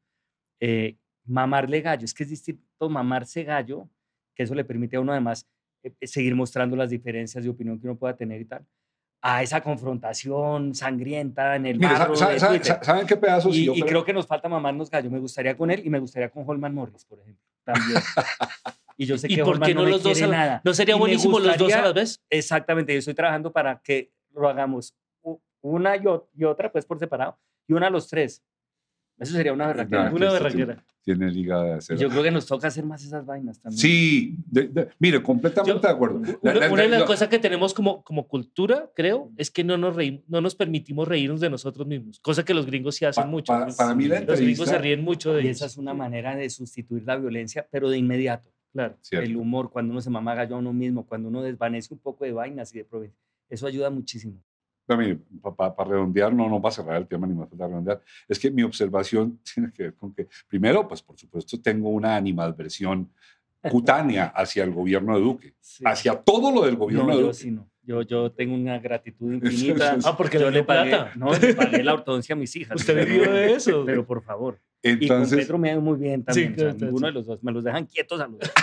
Mamarle gallo, es que es distinto mamarse gallo, que eso le permite a uno además seguir mostrando las diferencias de opinión que uno pueda tener y tal, a esa confrontación sangrienta en el Mire, barro de Twitter. ¿saben qué pedazo? Si yo Y fuera- creo que nos falta mamarnos gallo. Me gustaría con él y me gustaría con Holman Morris, por ejemplo, también. Y yo sé ¿Y que por Holman qué no no me los dos quiere a la- nada. ¿No sería Y me buenísimo los dos a gustaría- la vez? Exactamente, yo estoy trabajando para que lo hagamos una y otra, pues por separado, y una a los tres. Eso sería una berraquera. Nah, Una que esto berraquera. Tiene liga de Y acero. yo creo que nos toca hacer más esas vainas también. Sí, mire, completamente Yo- de acuerdo. Una de las cosas que tenemos como cultura, creo, es que no nos permitimos reírnos de nosotros mismos, cosa que los gringos sí hacen mucho. Para mí la Los gringos entrevista... se ríen mucho de Y ellos. esa es una manera de sustituir la violencia, pero de inmediato. Claro. Cierto. El humor, cuando uno se mama gallo a uno mismo, cuando uno desvanece un poco de vainas y de provincia. Eso ayuda muchísimo. Para redondear, no para cerrar el tema ni más para redondear, es que mi observación tiene que ver con que, primero, pues por supuesto tengo una animadversión cutánea hacia el gobierno de Duque, Sí. hacia todo lo del gobierno No, de yo Duque. sí no. Yo tengo una gratitud infinita. Eso- Ah, porque yo le dio plata. le pagué la ortodoncia a mis hijas. Usted pero- vivió de eso. Pero por favor. Y con Entonces, Petro me ha ido muy bien también. Sí, o sea, claro, ninguno sí. de los dos. Me los dejan quietos a los dos.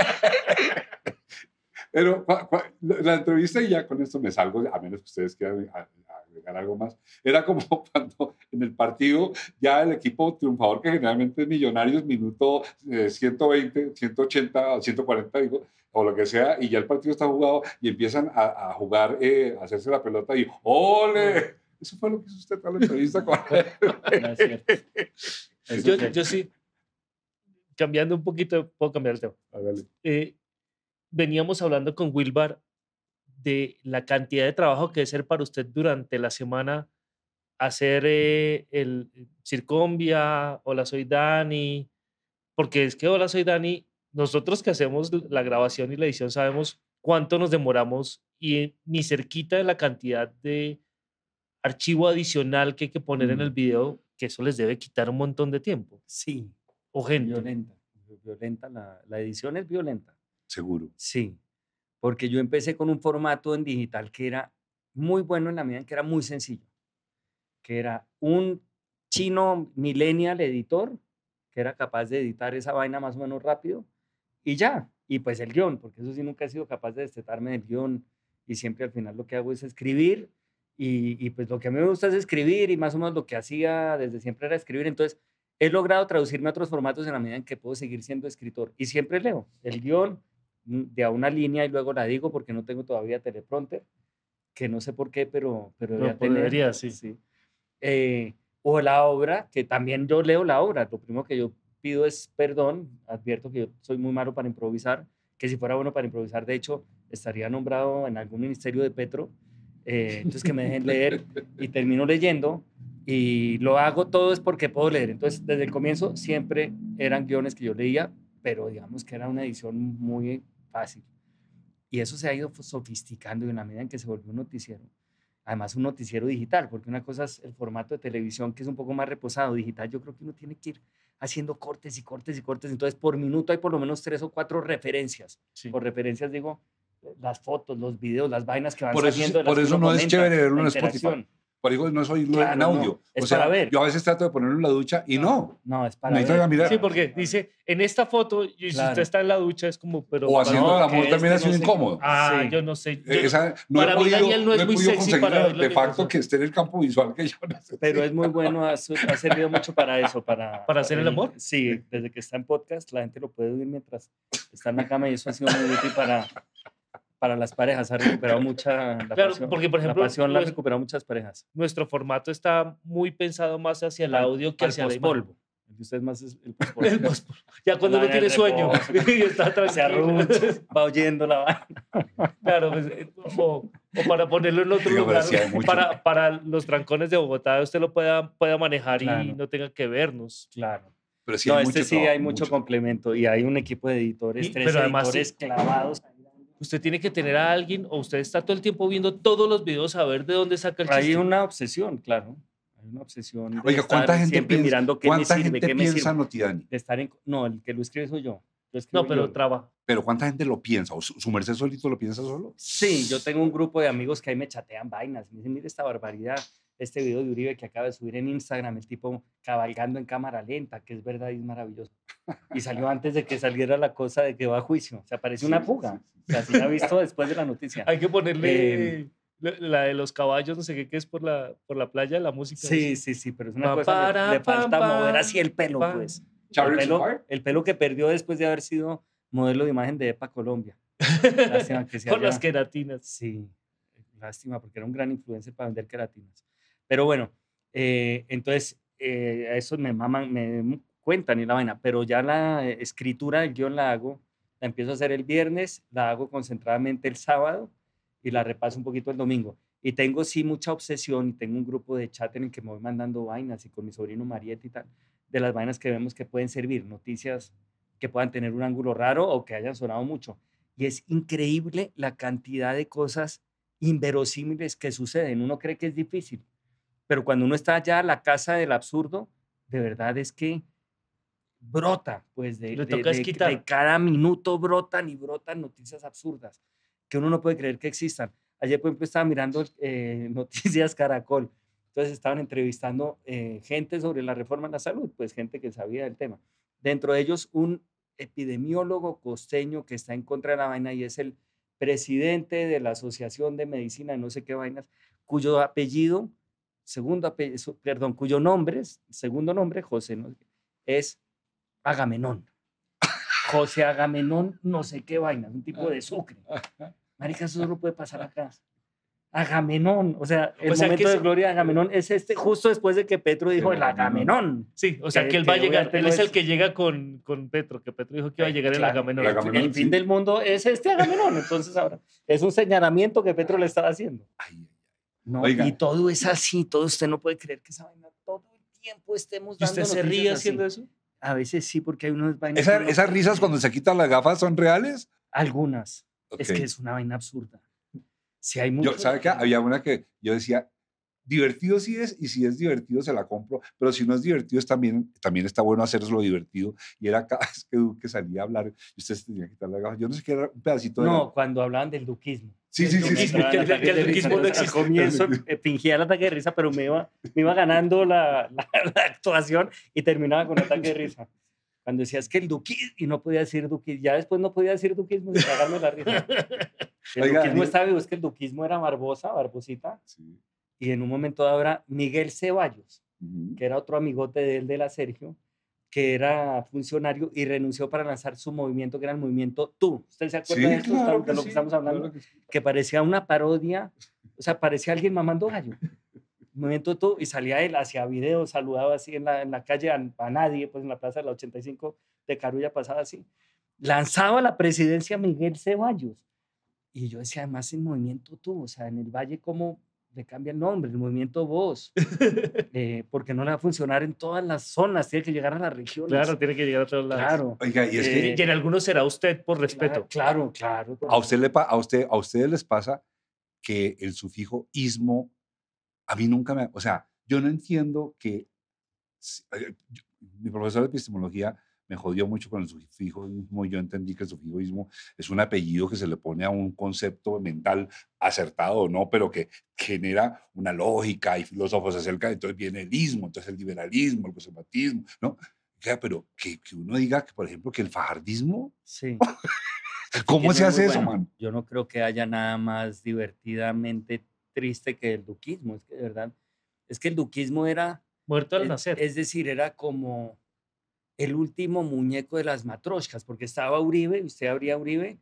pero la entrevista, y ya con esto me salgo, a menos que ustedes quieran agregar algo más, era como cuando en el partido ya el equipo triunfador, que generalmente es Millonarios, minuto 120, 180 o 140, digo, o lo que sea, y ya el partido está jugado y empiezan a jugar, a hacerse la pelota y ¡ole! Eso fue lo que hizo usted toda la entrevista con él. No es cierto. Eso es cierto. Yo sí, cambiando un poquito, puedo cambiar el tema. Hágale. Veníamos hablando con Wilbar de la cantidad de trabajo que debe ser para usted durante la semana hacer el Circombia, Hola Soy Dani, porque es que Hola Soy Dani, nosotros que hacemos la grabación y la edición sabemos cuánto nos demoramos y ni cerquita de la cantidad de archivo adicional que hay que poner en el video, que eso les debe quitar un montón de tiempo. Sí, O gente. violenta. Violenta, la edición es violenta. Seguro. Sí, porque yo empecé con un formato en digital que era muy bueno en la medida en que era muy sencillo, que era un chino millennial editor que era capaz de editar esa vaina más o menos rápido y ya, y pues el guión, porque eso sí nunca he sido capaz de destetarme del guión y siempre al final lo que hago es escribir y pues lo que a mí me gusta es escribir y más o menos lo que hacía desde siempre era escribir, entonces he logrado traducirme a otros formatos en la medida en que puedo seguir siendo escritor y siempre leo el guión de a una línea y luego la digo porque no tengo todavía teleprompter, que no sé por qué, pero debería tener. Debería, sí. O la obra, que también yo leo la obra. Lo primero que yo pido es perdón. Advierto que yo soy muy malo para improvisar, que si fuera bueno para improvisar, de hecho, estaría nombrado en algún ministerio de Petro. Entonces, que me dejen leer y termino leyendo y lo hago todo es porque puedo leer. Entonces, desde el comienzo siempre eran guiones que yo leía, pero digamos que era una edición muy fácil. Y eso se ha ido sofisticando y en la medida en que se volvió un noticiero. Además, un noticiero digital, porque una cosa es el formato de televisión, que es un poco más reposado. Digital, yo creo que uno tiene que ir haciendo cortes y cortes y cortes. Entonces, por minuto hay por lo menos 3 o 4 referencias. Sí. Por referencias digo las fotos, los videos, las vainas que van Por eso, saliendo. de las por que eso uno no es comenta, chévere verlo la en Spotify. interacción. Por eso no es oírlo Claro, en no, audio. es O sea, para ver. yo a veces trato de ponerlo en la ducha y no. No, es para Necesito ver. mirar. Sí, porque dice, en esta foto, y si Claro. usted está en la ducha, es como, pero... O haciendo no, el amor que también ha este sido no sé- incómodo. Ah, Sí. yo no sé. Yo- Esa, no para he mí podido, Daniel no es muy podido sexy conseguir para el verlo en artefacto persona. que esté en el campo visual que yo necesito. Pero es muy bueno, ha servido mucho para eso. ¿Para hacer el amor? Sí, desde que está en podcast, la gente lo puede oír mientras está en la cama y eso ha sido muy útil para las parejas, ha recuperado mucha la Claro, pasión. porque, por ejemplo, la pasión la ha nues- recuperado muchas parejas. Nuestro formato está muy pensado más hacia el audio que Al hacia la imagen. pospolvo. El de ustedes más es el pospolvo. El pospolvo. Ya cuando La uno vaina tiene del sueño reposo. y está Se tranquilo. arrucha, va oyendo la vaina. Claro, pues, o para ponerlo en otro Digo, pero lugar, sí hay mucho. para los trancones de Bogotá, usted lo pueda manejar y Claro. no tenga que vernos. Claro. Pero sí No, hay este mucho sí trabajo, hay mucho complemento y hay un equipo de editores, Y- 3 pero además editores clavados. Usted tiene que tener a alguien o usted está todo el tiempo viendo todos los videos a ver de dónde saca el Hay chiste. una obsesión, claro. Hay una obsesión de Oiga, estar ¿cuánta gente siempre piensa, mirando qué me cuánta sirve, gente qué me piensa sirve. Notidani? De estar en... No, el que lo escribe soy yo. Lo escribo No, pero yo. trabaja. Pero ¿cuánta gente lo piensa? ¿O su merced solito lo piensa solo? Sí, yo tengo un grupo de amigos que ahí me chatean vainas. Me dicen, mire esta barbaridad, este video de Uribe que acaba de subir en Instagram, el tipo cabalgando en cámara lenta, que es verdad y es maravilloso. Y salió antes de que saliera la cosa de que va a juicio. O sea, parece una fuga. O sea, se ha visto después de la noticia. Hay que ponerle la de los caballos, no sé qué, que es por la playa, la música. Sí, sí, sí, pero es una Pa, cosa, para, le falta pa, mover pa, así el pelo, pa. pues. Chariots of Fire. El pelo que perdió después de haber sido modelo de imagen de EPA Colombia. Lástima que se Con haya- las queratinas. Sí, lástima, porque era un gran influencer para vender queratinas. Pero bueno, entonces, a eso me maman, me cuentan y la vaina, pero ya la escritura del guión la hago, la empiezo a hacer el viernes, la hago concentradamente el sábado y la repaso un poquito el domingo. Y tengo sí mucha obsesión y tengo un grupo de chat en el que me voy mandando vainas y con mi sobrino Mariette y tal, de las vainas que vemos que pueden servir, noticias que puedan tener un ángulo raro o que hayan sonado mucho. Y es increíble la cantidad de cosas inverosímiles que suceden. Uno cree que es difícil, pero cuando uno está allá a la casa del absurdo, de verdad es que brota, pues Le toca desquitar. de cada minuto brotan y brotan noticias absurdas que uno no puede creer que existan. Ayer, por ejemplo, estaba mirando Noticias Caracol, entonces estaban entrevistando gente sobre la reforma en la salud, pues gente que sabía del tema. Dentro de ellos, un epidemiólogo costeño que está en contra de la vaina y es el presidente de la Asociación de Medicina de no sé qué vainas, cuyo apellido, cuyo nombre, segundo nombre, José, ¿no? Es Agamenón. José Agamenón, no sé qué vaina, un tipo de Sucre. Marica, eso solo puede pasar acá. Agamenón, o sea, el O sea, momento que de es- gloria de Agamenón es este, justo después de que Petro dijo el Agamenón. Sí, o sea, Que- que él que va a llegar, obviamente él no es el es- que llega con Petro, que Petro dijo que iba a llegar en Claro, Agamenón. el Agamenón. El fin sí. del mundo es este Agamenón, entonces ahora es un señalamiento que Petro le estaba haciendo. Ay, No, Oiga. y todo es así, todo usted no puede creer que esa vaina todo el tiempo estemos ¿Y usted dando se ríe noticias haciendo así. eso? A veces sí, porque hay unas vainas. que uno- ¿Esas risas cuando se quitan las gafas son reales? Algunas. Es Ok. que es una vaina absurda. Si hay mucho. Yo, ¿sabe qué? Había una que yo decía, divertido sí es, y si es divertido se la compro, pero si no es divertido también está bueno hacerlo divertido. Y era cada vez que Duque salía a hablar, y usted se tenía que quitar las gafas. Yo no sé qué era, un pedacito de... No, cuando hablaban del duquismo. Sí, sí, sí, sí. duquismo, que el duquismo no Al existe. comienzo fingía el ataque de risa, pero me iba ganando la actuación y terminaba con ataque de risa. Cuando decía, es que el duquismo, y no podía decir duquismo, ya después no podía decir duquismo y cagarme la risa. El Oiga, duquismo Daniel. está vivo, es que el duquismo era Barbosita, Sí. y en un momento dado era Miguel Ceballos, Ujú. que era otro amigote de él, de la Sergio, que era funcionario y renunció para lanzar su movimiento, que era el movimiento Tú. ¿Usted se acuerda de esto, de lo que estamos hablando? claro que sí. Que parecía una parodia, o sea, parecía alguien mamando gallo. Movimiento Tú, y salía él, hacía videos, saludaba así en la calle a nadie, pues en la plaza de la 85 de Carulla pasaba así. Lanzaba la presidencia Miguel Ceballos. Y yo decía, además, en Movimiento Tú, o sea, en el Valle, ¿cómo le cambia el nombre? El Movimiento Voz. Porque no le va a funcionar en todas las zonas, tiene que llegar a las regiones. Claro, tiene que llegar a otros lados. Claro. Oiga, y es que Y en algunos será usted por respeto. Claro, claro. a ustedes les pasa que el sufijo ismo, a mí nunca me... O sea, yo no entiendo que... Mi profesor de epistemología me jodió mucho con el sufijoísmo y yo entendí que el sufijoísmo es un apellido que se le pone a un concepto mental acertado o no, pero que genera una lógica y filósofos acerca, entonces viene el ismo, entonces el liberalismo, el conservatismo, ¿no? Ya, pero que uno diga, que, por ejemplo, que el fajardismo, Sí. ¿cómo se Duquismo es hace muy eso, bueno. man? Yo no creo que haya nada más divertidamente triste que el duquismo. Es que, de verdad, es que el duquismo era, Muerto al nacer. es decir, era como el último muñeco de las matroshkas, porque estaba Uribe, usted abría Uribe,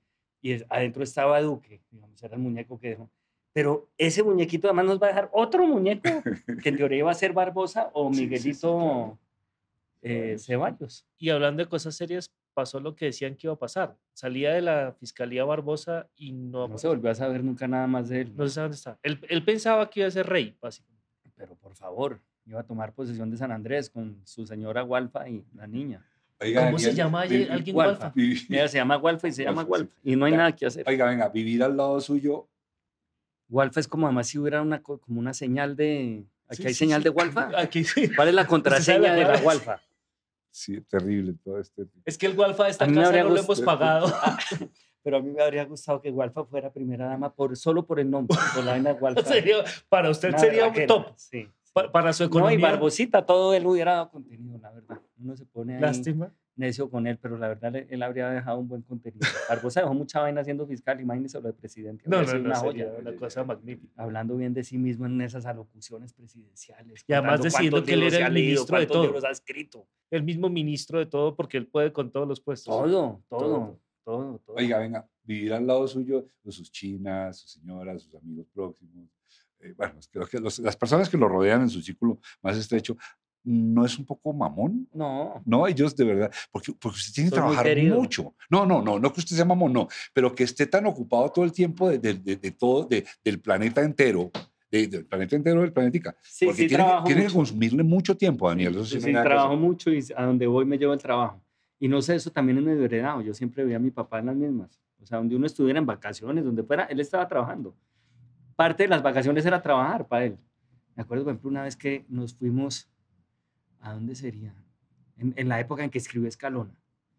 y adentro estaba Duque, digamos, era el muñeco que dejó. Pero ese muñequito además nos va a dejar otro muñeco, que en teoría iba a ser Barbosa o Sí, Miguelito claro. Ceballos. Y hablando de cosas serias, pasó lo que decían que iba a pasar. Salía de la Fiscalía Barbosa y No se volvió a saber nunca nada más de él. no se sabe dónde está. Él pensaba que iba a ser rey, básicamente. Pero por favor, iba a tomar posesión de San Andrés con su señora Gualfa y la niña. Oiga, ¿Cómo se Daniel, llama vi- alguien Gualfa. Gualfa? Ella se llama Gualfa y se llama Gualfa, sí. Gualfa. Y no hay Ya. nada que hacer. Oiga, venga, vivir al lado suyo. Gualfa es como además si hubiera como una señal de... Aquí Sí, hay sí, señal sí. de Gualfa. Aquí sí. ¿Cuál es la sabe contraseña la de la clave? Gualfa? Sí, terrible todo este. Es que el Gualfa de esta A mí me casa habría no lo hemos gustado- pagado. Pero a mí me habría gustado que Gualfa fuera primera dama solo por el nombre, por la vaina de Gualfa. Para usted Una sería un berraquera, top. Sí. sí. Para su No, y economía. Barbosita, todo él hubiera dado contenido, la verdad. Uno se pone ahí Lástima. necio con él, pero la verdad él habría dejado un buen contenido. Barbosa dejó mucha vaina siendo fiscal, imagínese lo de presidente. No, habría no, sido no, una sería joya. una cosa magnífica. Hablando bien de sí mismo en esas alocuciones presidenciales. Y además contando diciendo cuántos que él libros era se el ha leído, ministro de cuántos todo. libros ha escrito. El mismo ministro de todo porque él puede con todos los puestos. Todo. Oiga, venga, vivir al lado suyo, de sus chinas, sus señoras, sus amigos próximos. Bueno, creo que las personas que lo rodean en su círculo más estrecho, ¿no es un poco mamón? No, No, ellos de verdad, porque usted tiene que Soy muy trabajar querido. mucho. No que usted sea mamón, no, pero que esté tan ocupado todo el tiempo de todo, del planeta entero, del planeta entero del planetica. sí, Porque sí trabajo tiene que mucho. consumirle mucho tiempo, Daniel. Eso sí, Yo no sí hay nada que trabajo hacer. mucho y a donde voy me llevo el trabajo. Y no sé, eso también es medio heredado. Yo siempre veía a mi papá en las mismas. O sea, donde uno estuviera en vacaciones, donde fuera, él estaba trabajando. Parte de las vacaciones era trabajar para él. Me acuerdo, por ejemplo, una vez que nos fuimos, ¿a dónde sería? En la época en que escribió Escalona.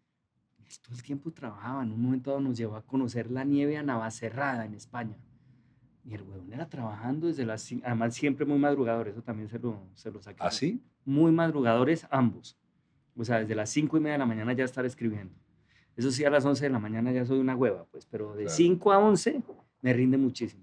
Él todo el tiempo trabajaba. En un momento dado nos llevó a conocer la nieve a Navacerrada, en España. Y el huevón era trabajando desde las... Además, siempre muy madrugador. Eso también se lo saqué. ¿Ah, sí? Muy madrugadores ambos. O sea, desde las 5:30 de la mañana ya estar escribiendo. Eso sí, a las 11 de la mañana ya soy una hueva, pues, pero de Claro. 5 a 11 me rinde muchísimo.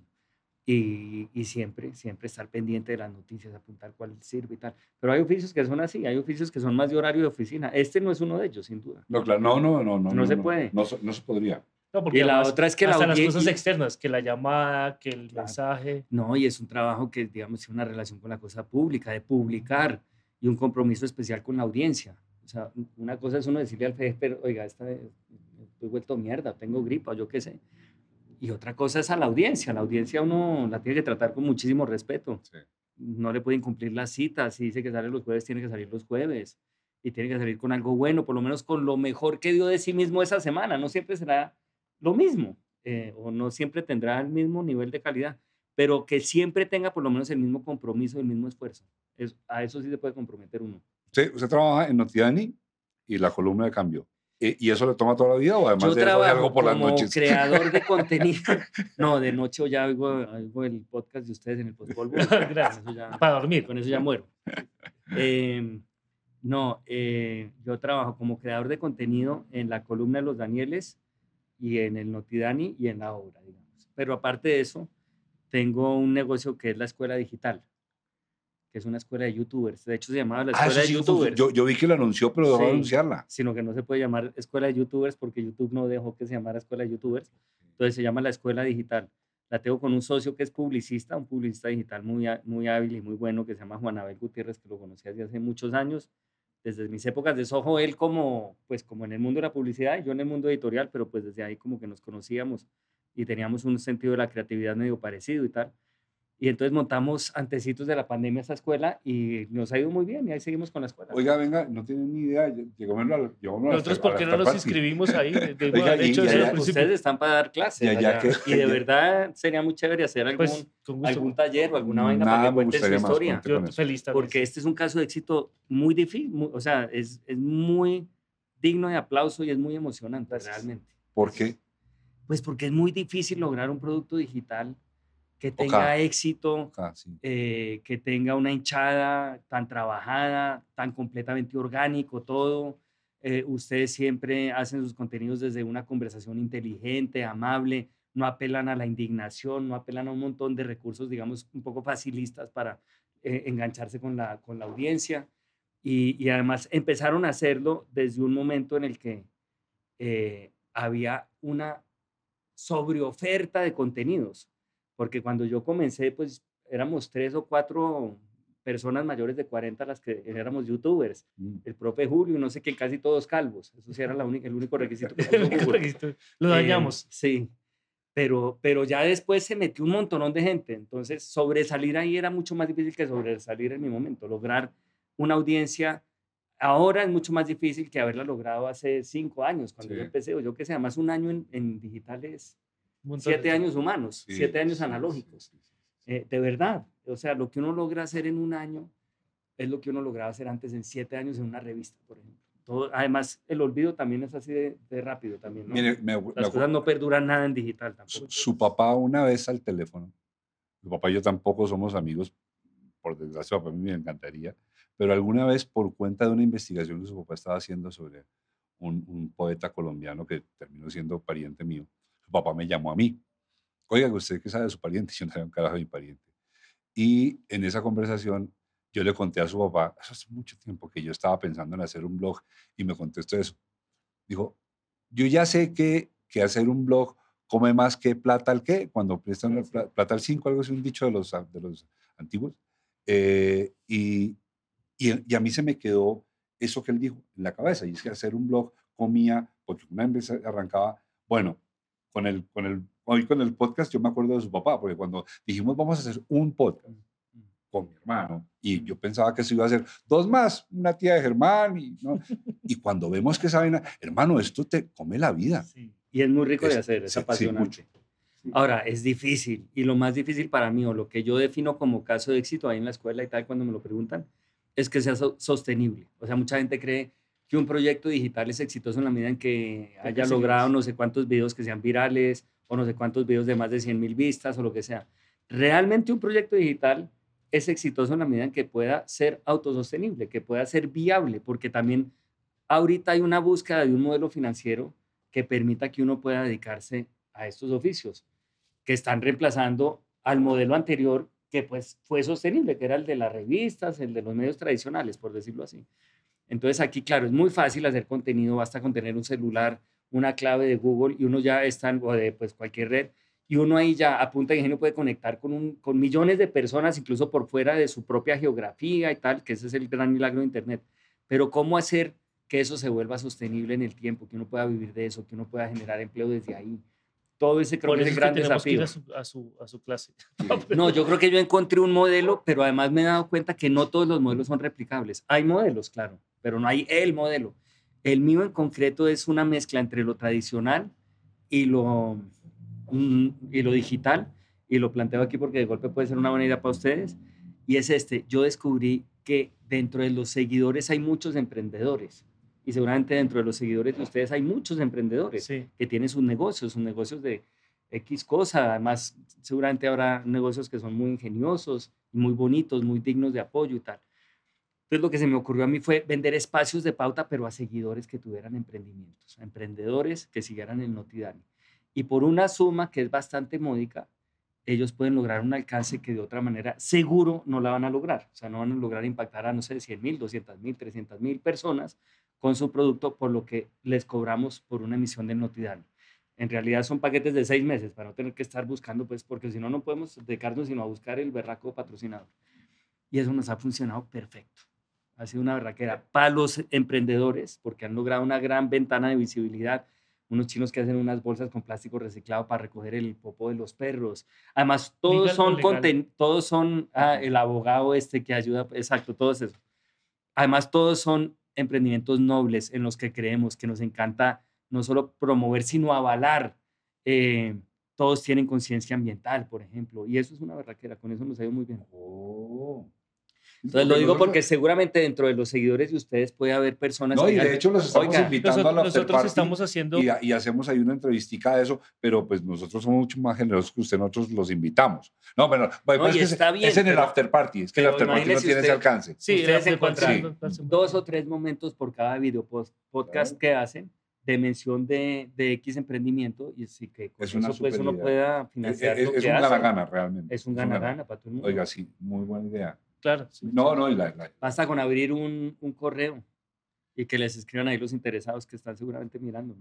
Y siempre estar pendiente de las noticias, apuntar cuál sirve y tal. Pero hay oficios que son así, hay oficios que son más de horario de oficina. Este no es uno de ellos, sin duda. No, claro, no. No se puede. No se podría. No, porque Y la además, otra es que la hasta las audien- cosas y- externas, que la llamada, que el Claro. mensaje. No, y es un trabajo que, digamos, tiene una relación con la cosa pública, de publicar, y un compromiso especial con la audiencia. O sea, una cosa es uno decirle al jefe, pero, oiga, estoy vuelto mierda, tengo gripa, o yo qué sé. Y otra cosa es a la audiencia. La audiencia uno la tiene que tratar con muchísimo respeto. Sí. No le puede incumplir las citas. Si dice que sale los jueves, tiene que salir los jueves. Y tiene que salir con algo bueno, por lo menos con lo mejor que dio de sí mismo esa semana. No siempre será lo mismo, o no siempre tendrá el mismo nivel de calidad, pero que siempre tenga por lo menos el mismo compromiso, el mismo esfuerzo. A eso sí se puede comprometer uno. Usted trabaja en Notidani y la columna de Cambio. ¿Y eso le toma toda la vida o además Yo de eso hay trabajo algo por las como noches? creador de contenido. No, de noche ya oigo el podcast de ustedes en el postpolvo. Gracias. Con eso ya- Para dormir. con eso ya muero. Yo trabajo como creador de contenido en la columna de Los Danieles y en el Notidani y en la obra, digamos. Pero aparte de eso, tengo un negocio que es la escuela digital, que es una escuela de youtubers. De hecho, se llamaba la Ah, escuela eso de sí, youtubers. yo vi que lo anunció, pero dejó de Sí. anunciarla. Sino que no se puede llamar escuela de youtubers porque YouTube no dejó que se llamara escuela de youtubers. Entonces se llama la escuela digital. La tengo con un socio que es publicista, un publicista digital muy hábil y muy bueno que se llama Juan Abel Gutiérrez, que lo conocí desde hace muchos años. Desde mis épocas de Soho, él como en el mundo de la publicidad y yo en el mundo editorial, pero pues desde ahí como que nos conocíamos y teníamos un sentido de la creatividad medio parecido y tal. Y entonces montamos antecitos de la pandemia esta escuela y nos ha ido muy bien y ahí seguimos con la escuela. Oiga, venga, no tienen ni idea. Llevémoslo Nosotros, ¿por qué no nos inscribimos ahí? Oiga, Haber hecho y eso al allá- principio. Ustedes están para dar clases. Y allá allá. que- Y de verdad sería muy chévere hacer algún, Pues, con gusto. algún taller o alguna vaina Nada para que me cuenten su gustaría más, historia. cuente Yo con eso. feliz también. Porque este es un caso de éxito muy difícil, o sea, es muy digno de aplauso y es muy emocionante Gracias. realmente. ¿Por qué? Pues porque es muy difícil lograr un producto digital que tenga éxito, Sí. que tenga una hinchada tan trabajada, tan completamente orgánico todo. Ustedes siempre hacen sus contenidos desde una conversación inteligente, amable, no apelan a la indignación, no apelan a un montón de recursos, digamos, un poco facilistas para engancharse con la audiencia. Y además empezaron a hacerlo desde un momento en el que había una sobreoferta de contenidos, porque cuando yo comencé, pues éramos 3 o 4 personas mayores de 40 las que éramos youtubers. El profe Julio, no sé qué, casi todos calvos. Eso sí era el único requisito que puso Google. Lo dañamos. Sí, pero ya después se metió un montonón de gente. Entonces, sobresalir ahí era mucho más difícil que sobresalir en mi momento. Lograr una audiencia ahora es mucho más difícil que haberla logrado hace 5 años, cuando Sí. yo empecé, o yo que sé, además un año en digital es Un montón 7 de- años humanos, Sí, 7 años sí, analógicos. sí, sí, sí. De verdad, o sea, lo que uno logra hacer en un año es lo que uno lograba hacer antes en 7 años en una revista, por ejemplo. Además, el olvido también es así de rápido también, ¿no? Mire, Las cosas no perduran nada en digital tampoco. su papá una vez al teléfono, su papá y yo tampoco somos amigos, por desgracia, para mí me encantaría, pero alguna vez por cuenta de una investigación que su papá estaba haciendo sobre un poeta colombiano que terminó siendo pariente mío, su papá me llamó a mí. Oiga, ¿usted qué sabe de su pariente? Yo no sabía un carajo de mi pariente. Y en esa conversación yo le conté a su papá, eso hace mucho tiempo que yo estaba pensando en hacer un blog y me contestó eso. Dijo, yo ya sé que hacer un blog come más que plata al qué, cuando prestan plata al 5, algo así, un dicho de los antiguos. Y a mí se me quedó eso que él dijo en la cabeza, y es que hacer un blog comía, porque una vez arrancaba, bueno, hoy con el podcast yo me acuerdo de su papá, porque cuando dijimos vamos a hacer un podcast con mi hermano, y yo pensaba que eso iba a ser 2 más, una tía de Germán, y cuando vemos que saben, hermano, esto te come la vida. Sí. Y es muy rico de hacer, es Sí, apasionante. mucho. Ahora, es difícil, y lo más difícil para mí, o lo que yo defino como caso de éxito ahí en la escuela y tal, cuando me lo preguntan, es que sea sostenible. O sea, mucha gente cree que un proyecto digital es exitoso en la medida en que haya logrado no sé cuántos videos que sean virales, o no sé cuántos videos de más de 100.000 vistas, o lo que sea. Realmente un proyecto digital es exitoso en la medida en que pueda ser autosostenible, que pueda ser viable, porque también ahorita hay una búsqueda de un modelo financiero que permita que uno pueda dedicarse a estos oficios, que están reemplazando al modelo anterior que pues fue sostenible, que era el de las revistas, el de los medios tradicionales, por decirlo así. Entonces aquí, claro, es muy fácil hacer contenido, basta con tener un celular, una clave de Google y uno ya está, o de pues, cualquier red, y uno ahí ya a punta de ingenio puede conectar con millones de personas, incluso por fuera de su propia geografía y tal, que ese es el gran milagro de Internet. Pero ¿cómo hacer que eso se vuelva sostenible en el tiempo, que uno pueda vivir de eso, que uno pueda generar empleo desde ahí? Todo ese creo Por que es eso el gran tenemos que ir desafío. a su clase. No, yo creo que yo encontré un modelo, pero además me he dado cuenta que no todos los modelos son replicables. Hay modelos, claro, pero no hay el modelo. El mío en concreto es una mezcla entre lo tradicional y lo digital, y lo planteo aquí porque de golpe puede ser una buena idea para ustedes, y es yo descubrí que dentro de los seguidores hay muchos emprendedores, y seguramente dentro de los seguidores de ustedes hay muchos emprendedores Sí. que tienen sus negocios de X cosa. Además, seguramente habrá negocios que son muy ingeniosos, muy bonitos, muy dignos de apoyo y tal. Entonces, lo que se me ocurrió a mí fue vender espacios de pauta, pero a seguidores que tuvieran emprendimientos, a emprendedores que siguieran el Notidani. Y por una suma que es bastante módica, ellos pueden lograr un alcance que de otra manera seguro no la van a lograr. O sea, no van a lograr impactar a, no sé, 100.000, 200.000, 300.000 personas con su producto por lo que les cobramos por una emisión del Notidani. En realidad son paquetes de 6 meses para no tener que estar buscando, pues, porque si no, no podemos dedicarnos sino a buscar el berraco patrocinador. Y eso nos ha funcionado perfecto. Ha sido una berraquera para los emprendedores, porque han logrado una gran ventana de visibilidad. Unos chinos que hacen unas bolsas con plástico reciclado para recoger el popó de los perros. Además, todos son el abogado que ayuda, exacto, todos eso. Además, todos son emprendimientos nobles en los que creemos, que nos encanta no solo promover, sino avalar. Todos tienen conciencia ambiental, por ejemplo, y eso es una berraquera, con eso nos ha ido muy bien. Entonces lo digo porque seguramente dentro de los seguidores de ustedes puede haber personas No, que y de hecho los estamos invitando a la after nosotros party estamos haciendo y hacemos ahí una entrevistica de eso, pero pues nosotros somos mucho más generosos que usted, nosotros los invitamos. No, pero no, y está bien, es en el after party, es que el after party no tiene ese alcance. Sí, ustedes encuentran sí. 2 o 3 momentos por cada video podcast que hacen de mención de X emprendimiento, y sí que con Es una eso pues uno idea. pueda financiar lo Es que un hace. gana-gana realmente. Es un gana-gana para todo el mundo. Oiga, sí, muy buena idea. Claro. No, y Basta con abrir un correo y que les escriban ahí los interesados que están seguramente mirándonos.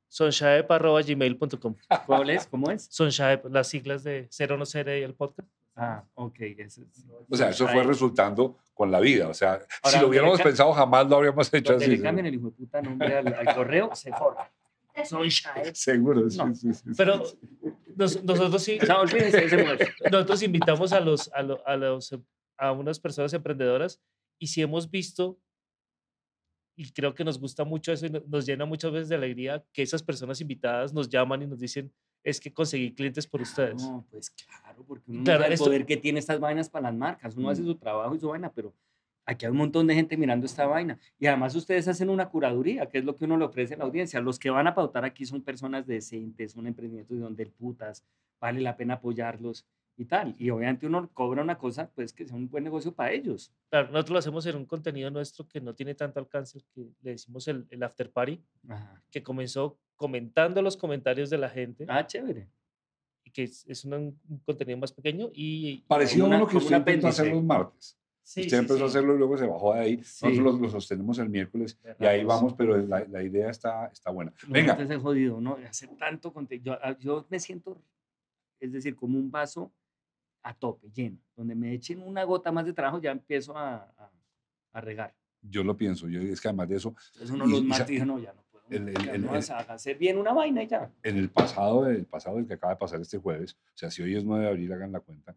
Sonshaep@gmail.com. ¿Cuál es? ¿Cómo es? Sonshaep, las siglas de Cero No Ser y el podcast. Ah, ok. Ese es. O sea, eso fue Ahí. resultando con la vida. O sea, Ahora, si lo donde hubiéramos le ca- pensado, jamás lo habríamos hecho Donde así. le cambien el hijo de puta nombre al correo, se forma. Sunshine. Seguro, sí, No. sí, sí. Pero nosotros sí, O sea, olvídense de ese muerto. nosotros invitamos a unas personas emprendedoras y sí hemos visto, y creo que nos gusta mucho eso y nos llena muchas veces de alegría que esas personas invitadas nos llaman y nos dicen, es que conseguí clientes por ustedes. No, pues claro, porque uno Claro, no sabe el esto- poder que tiene estas vainas para las marcas. Uno hace su trabajo y su vaina, pero aquí hay un montón de gente mirando esta vaina. Y además ustedes hacen una curaduría, que es lo que uno le ofrece a la audiencia. Los que van a pautar aquí son personas decentes, son emprendimientos de donde el putas, vale la pena apoyarlos y tal. Y obviamente uno cobra una cosa, pues que sea un buen negocio para ellos. Claro, nosotros lo hacemos en un contenido nuestro que no tiene tanto alcance, que le decimos el After Party, Ajá. que comenzó comentando los comentarios de la gente Ah, chévere. y que es un contenido más pequeño y Parecido Como a una- lo que como usted un intentó hacer apéndice. los martes. sí, Usted empezó a hacerlo y luego se bajó de ahí. Sí. Nosotros lo sostenemos el miércoles y ahí Cerramos. vamos, pero la idea está buena. No, Venga, entonces es jodido, ¿no? Hacer tanto contenido. Yo me siento, es decir, como un vaso a tope, lleno. Donde me echen una gota más de trabajo, ya empiezo a regar. yo lo pienso. Es que además de eso, Entonces uno Y- los y martes sa- dice, no, ya no puedo. el- ya el- no, el- o sea, hacer bien una vaina y ya. en el pasado del que acaba de pasar este jueves, o sea, si hoy es 9 de abril, hagan la cuenta,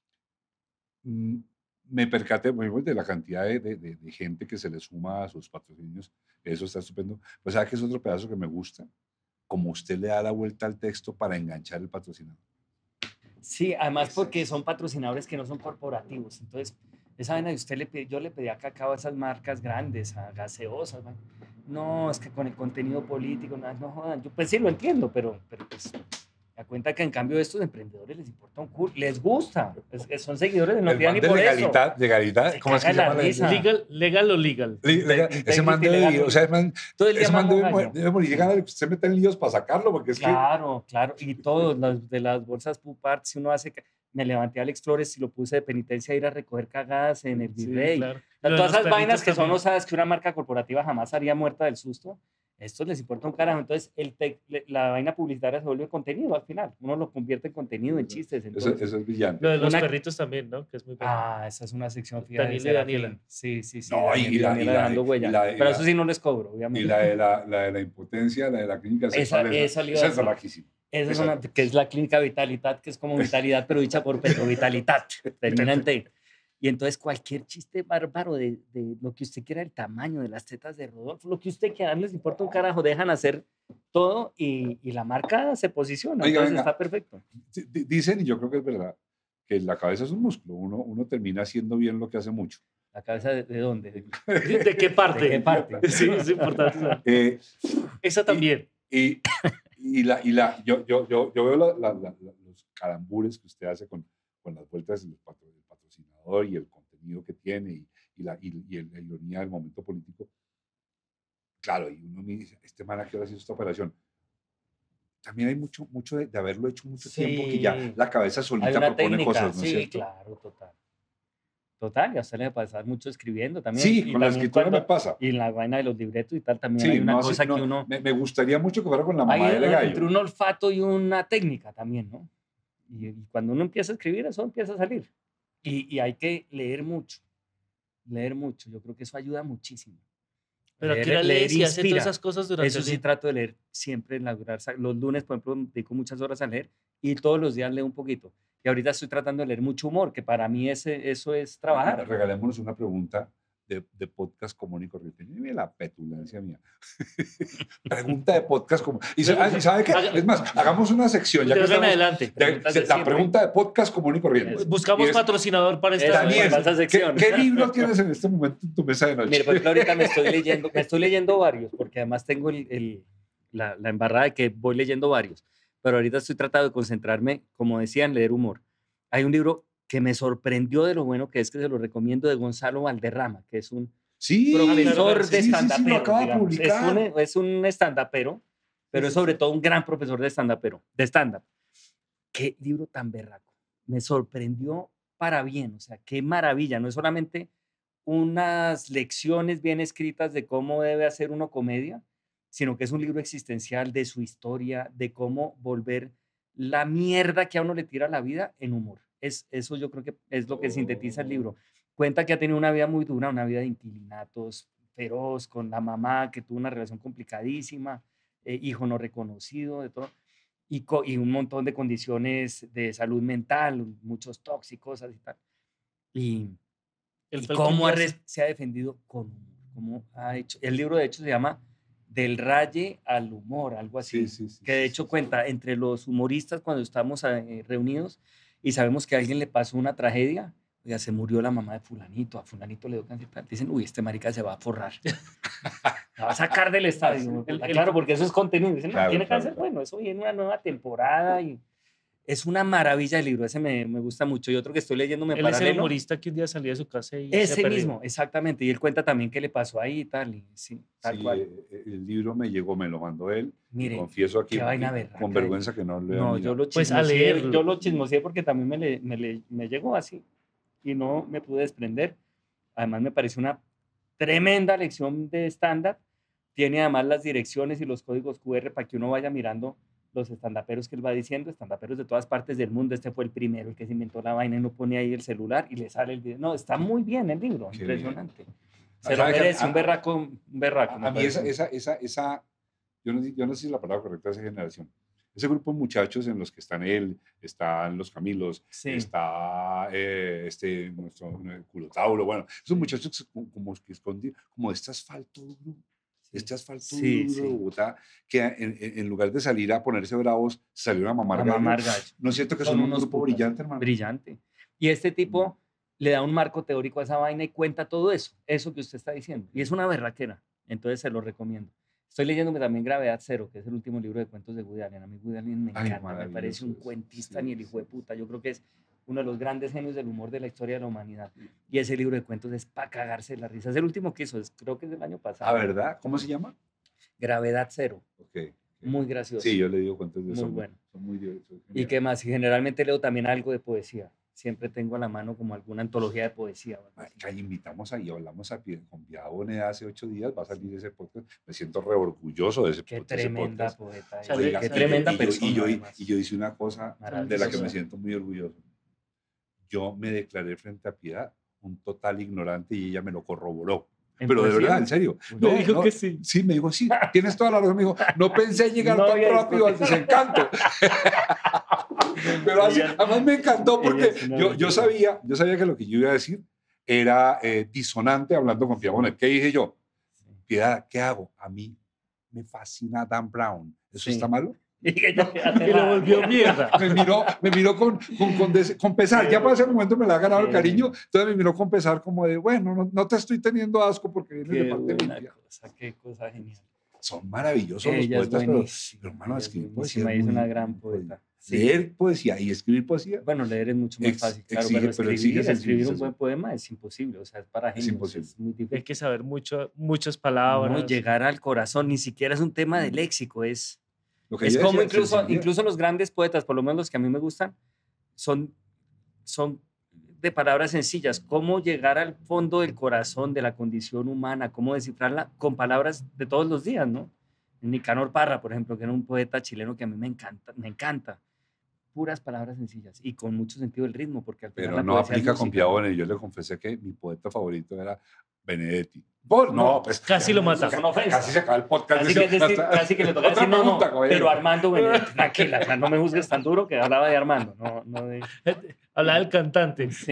me percaté de la cantidad de gente que se le suma a sus patrocinios. Eso está estupendo. Pues, ¿sabe que es otro pedazo que me gusta? Como usted le da la vuelta al texto para enganchar el patrocinador. Sí, además porque son patrocinadores que no son corporativos. Entonces, esa vaina de usted yo le pedí a Cacao a esas marcas grandes, a gaseosas. No, es que con el contenido político, no jodan. Yo pues sí lo entiendo, pero pues da cuenta que en cambio a estos emprendedores les importa un culo, les gusta, son seguidores de no El pidan man ni de por legalidad, Se ¿cómo es que se caga la llama? risa. legal o legal. Ese man debe Legal, vivir, o sea, todo el día ese man mamo debe, gallo. debe morir. Llegan a que usted mete en líos para sacarlo, porque es Claro, claro, y todos los de las bolsas Pupart, si uno hace, me levanté a Alex Flores y lo puse de penitencia a ir a recoger cagadas en el Sí, Virrey. claro. O sea, Lo de todas los esas vainas perritos que son también. osadas que una marca corporativa jamás haría muerta del susto, estos les importa un carajo. Entonces, la vaina publicitaria se vuelve contenido al final. Uno lo convierte en contenido, en chistes. que Entonces, eso es brillante. Lo de los Una- perritos también, ¿no? Que es muy bueno. esa es una sección fija de Daniel y Serafín. Daniela. Sí, sí, sí. No, Daniel y la- Daniela y la- dejando huella. y la- Pero eso sí no les cobro, Y obviamente. la de la impotencia, la de la clínica sexual, esa le iba a esa es decir. raquísima. Esa es Esa- una, que es la clínica Vitalitat, que es como vitalidad, pero dicha por Petrovitalitat. Termina en T. Y entonces cualquier chiste bárbaro de lo que usted quiera, el tamaño de las tetas de Rodolfo, lo que usted quiera, no les importa un carajo, dejan hacer todo y la marca se posiciona. Oiga, Entonces venga. está perfecto. Dicen, y yo creo que es verdad, que la cabeza es un músculo. Uno termina haciendo bien lo que hace mucho. ¿La cabeza de dónde? ¿De qué parte? ¿De qué parte? Sí, es importante saber. Esa también. Yo veo los calambures que usted hace con las vueltas del patrocinador y el contenido que tiene y la ironía del momento político. Claro, y uno me dice, este man, ¿a qué hora hizo esta operación? También hay mucho de haberlo hecho mucho tiempo que ya Sí. la cabeza Hay solita una propone técnica, cosas, ¿no es sí, cierto? claro, total. Total, y a usted le va a pasar mucho escribiendo también. Sí, y con la también escritura me cuando- pasa. Y en la vaina de los libretos y tal, también Sí, hay una no, sí, cosa no, que uno... me gustaría mucho que fuera con la Hay mamá de gallo. entre un olfato y una técnica también, ¿no? Y cuando uno empieza a escribir, eso empieza a salir. Y hay que leer mucho. Leer mucho. Yo creo que eso ayuda muchísimo. Pero aquí la ley y hace inspira. todas esas cosas durante Eso el sí día. trato de leer siempre en los lunes, por ejemplo, me dedico muchas horas a leer y todos los días leo un poquito. Y ahorita estoy tratando de leer mucho humor, que para mí eso es trabajar. Regalémonos una pregunta de podcast común y corriente. Mire la petulancia mía. Pregunta de podcast común. ¿Y sabe qué? Es más, hagamos una sección. Ya De que ahora en estamos, adelante. Preguntas de la siempre. pregunta de podcast común y corriente. Buscamos Y es, patrocinador para esta. Daniel, para esa sección. ¿qué libro tienes en este momento en tu mesa de noche? Mire, por ejemplo, ahorita me estoy leyendo varios, porque además tengo la embarrada de que voy leyendo varios, pero ahorita estoy tratando de concentrarme, como decía, en leer humor. Hay un libro que me sorprendió de lo bueno que es, que se lo recomiendo, de Gonzalo Valderrama, que es un Sí, profesor sí, de sí, stand-upero. sí, lo acaba de digamos. publicar. Es un stand-upero, pero es sobre todo un gran profesor de stand-up. Qué libro tan berraco. Me sorprendió para bien, o sea, qué maravilla. No es solamente unas lecciones bien escritas de cómo debe hacer uno comedia, sino que es un libro existencial de su historia, de cómo volver la mierda que a uno le tira la vida en humor. Eso yo creo que es lo que sintetiza el libro. Cuenta que ha tenido una vida muy dura, una vida de inquilinatos, feroz, con la mamá, que tuvo una relación complicadísima, hijo no reconocido, de todo, y un montón de condiciones de salud mental, muchos tóxicos, así tal. Y cómo se ha defendido con humor, cómo ha hecho. El libro, de hecho, se llama Del raye al humor, algo así, que de hecho cuenta entre los humoristas cuando estamos reunidos y sabemos que a alguien le pasó una tragedia, ya se murió la mamá de fulanito, a fulanito le dio cáncer, dicen, uy, este marica se va a forrar, se va a sacar del estadio. Claro, porque eso es contenido. Dicen, no, ¿tiene cáncer? Bueno, eso viene una nueva temporada y es una maravilla el libro, ese me gusta mucho. Y otro que estoy leyendo en paralelo. Él es el humorista que un día salía de su casa y ese mismo, exactamente. Y él cuenta también qué le pasó ahí y tal. Y sí, tal cual. El libro me llegó, me lo mandó él. Mire, confieso aquí qué vaina berraca, con vergüenza que no lo he No, mirado. yo lo Pues a chismoseé, leerlo. yo lo chismoseé porque también me llegó así y no me pude desprender. Además me pareció una tremenda lección de stand-up. Tiene además las direcciones y los códigos QR para que uno vaya mirando los estandaperos que él va diciendo, estandaperos de todas partes del mundo. Este fue el primero, el que se inventó la vaina y no pone ahí el celular y le sale el video. No, está muy bien el libro, Qué impresionante. bien. Se lo merece, un berraco. A mí esa yo no sé si la palabra correcta es generación. Ese grupo de muchachos en los que están él, están los Camilos, Sí. está nuestro Culotauro, bueno, esos muchachos como que esconden, como este asfalto duro. Este asfalto duro de Bogotá, que en lugar de salir a ponerse bravos, salieron a mamar gallo. ¿No es cierto que son un grupo brillante, hermano? Brillante. Y este tipo le da un marco teórico a esa vaina y cuenta todo eso que usted está diciendo. Y es una berraquera. Entonces se lo recomiendo. Estoy leyéndome también Gravedad Cero, que es el último libro de cuentos de Woody Allen. A mí Woody Allen me encanta, me parece un cuentista ni el hijo de puta. Yo creo que es uno de los grandes genios del humor de la historia de la humanidad. Y ese libro de cuentos es para cagarse de la risa. Es el último que hizo, creo que es del año pasado. ¿Ah, verdad? ¿Cómo se llama? Gravedad Cero. Okay. Muy gracioso. Sí, yo le digo cuentos de eso. Muy bueno. Son muy divertidos. ¿Y qué más? Y generalmente leo también algo de poesía. Siempre tengo a la mano como alguna antología de poesía. Invitamos ahí, hablamos con Piedad Boneda hace 8 días, va a salir ese podcast. Me siento re orgulloso de ese podcast. Qué tremenda poeta. Oiga, qué tremenda persona. Y yo hice una cosa de la que me siento muy orgulloso. Yo me declaré frente a Piedad un total ignorante y ella me lo corroboró. Pero de verdad, en serio. Me dijo que sí. Sí, me dijo, sí, tienes toda la razón. Me dijo, no pensé llegar tan rápido al desencanto. Pero además me encantó porque yo sabía que lo que yo iba a decir era disonante hablando con Piedad Boneta. ¿Qué dije yo? Piedad, ¿qué hago? A mí me fascina Dan Brown. ¿Eso está malo? Y lo volvió mierda. Me miró con pesar. Ya para ese momento me la ha ganado el cariño. Entonces me miró con pesar como de, bueno, no te estoy teniendo asco porque vienes de parte limpia. Qué cosa genial. Son maravillosos los poetas, pero hermano, escribir poesía es una gran poeta. Leer poesía y escribir poesía. Bueno, leer es mucho más fácil, claro, pero escribir un buen poema es imposible, o sea, es para genios, imposible. Es muy difícil. Hay que saber muchas palabras. No, llegar al corazón, ni siquiera es un tema de léxico, es Es como incluso los grandes poetas, por lo menos los que a mí me gustan, son de palabras sencillas. Cómo llegar al fondo del corazón, de la condición humana, cómo descifrarla con palabras de todos los días, ¿no? Nicanor Parra, por ejemplo, que era un poeta chileno que a mí me encanta. Puras palabras sencillas y con mucho sentido del ritmo. Porque al final pero no aplica con Piedad Boneta. Yo le confesé que mi poeta favorito era Benedetti. No, pues casi lo mata. Casi se acaba el podcast. Casi que le toca decir no, pero Armando Benedetti, tranquila, o sea, no me juzgues tan duro, que hablaba de Armando, no de... Hablaba del cantante. Sí.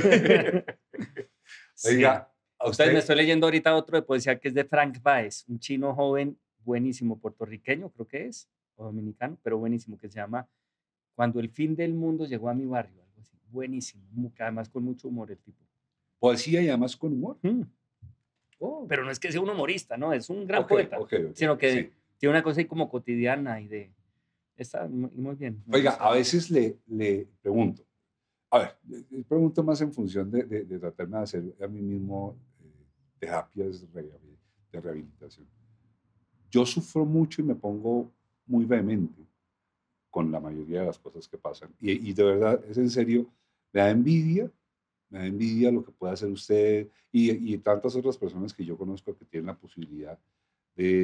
Oiga, a usted me estoy leyendo ahorita otro de poesía que es de Frank Baez, un chino joven, buenísimo, puertorriqueño creo que es, o dominicano, pero buenísimo, que se llama Cuando el fin del mundo llegó a mi barrio, algo así. Buenísimo, además con mucho humor el tipo. Poesía y además con humor. Pero no es que sea un humorista, ¿no? Es un gran poeta, sino que tiene una cosa ahí como cotidiana y de... Está muy bien. Oiga, a veces le pregunto, a ver, le pregunto más en función de tratarme de hacer a mí mismo terapias de rehabilitación. Yo sufro mucho y me pongo muy vehemente con la mayoría de las cosas que pasan. Y de verdad, es en serio, me da envidia lo que puede hacer usted y tantas otras personas que yo conozco que tienen la posibilidad de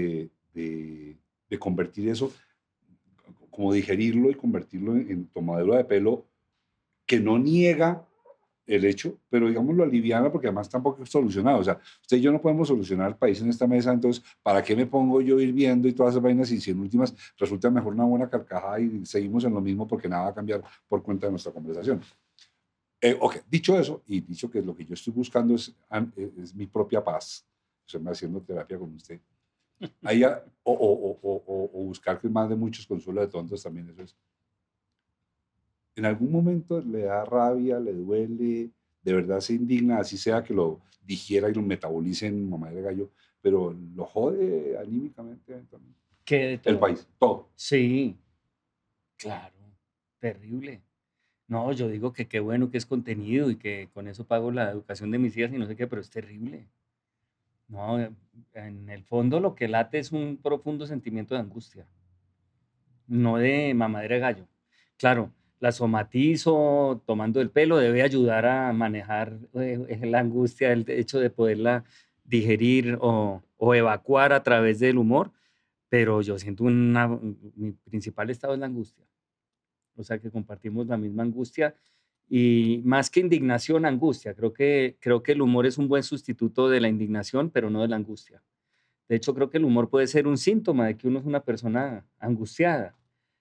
de convertir eso, como digerirlo y convertirlo en tomadura de pelo que no niega el hecho, pero digamos lo aliviana porque además tampoco es solucionado. O sea, usted y yo no podemos solucionar el país en esta mesa, entonces, ¿para qué me pongo yo hirviendo y todas esas vainas? Y si en últimas resulta mejor una buena carcajada y seguimos en lo mismo porque nada va a cambiar por cuenta de nuestra conversación. Ok, dicho eso, y dicho que lo que yo estoy buscando es mi propia paz, o sea, me haciendo terapia con usted, ahí, o buscar que más de muchos consuelo de tontos también, eso es. En algún momento le da rabia, le duele, de verdad se indigna, así sea que lo digiera y lo metabolice en mamá de gallo, pero lo jode anímicamente eventualmente. ¿Qué? El país, todo. Sí, claro, terrible. No, yo digo que qué bueno que es contenido y que con eso pago la educación de mis hijas y no sé qué, pero es terrible. No, en el fondo lo que late es un profundo sentimiento de angustia, no de mamadera de gallo. Claro, la somatizo tomando el pelo, debe ayudar a manejar la angustia, el hecho de poderla digerir o evacuar a través del humor, pero yo siento mi principal estado es la angustia. O sea que compartimos la misma angustia y más que indignación, angustia. Creo que el humor es un buen sustituto de la indignación, pero no de la angustia. De hecho, creo que el humor puede ser un síntoma de que uno es una persona angustiada.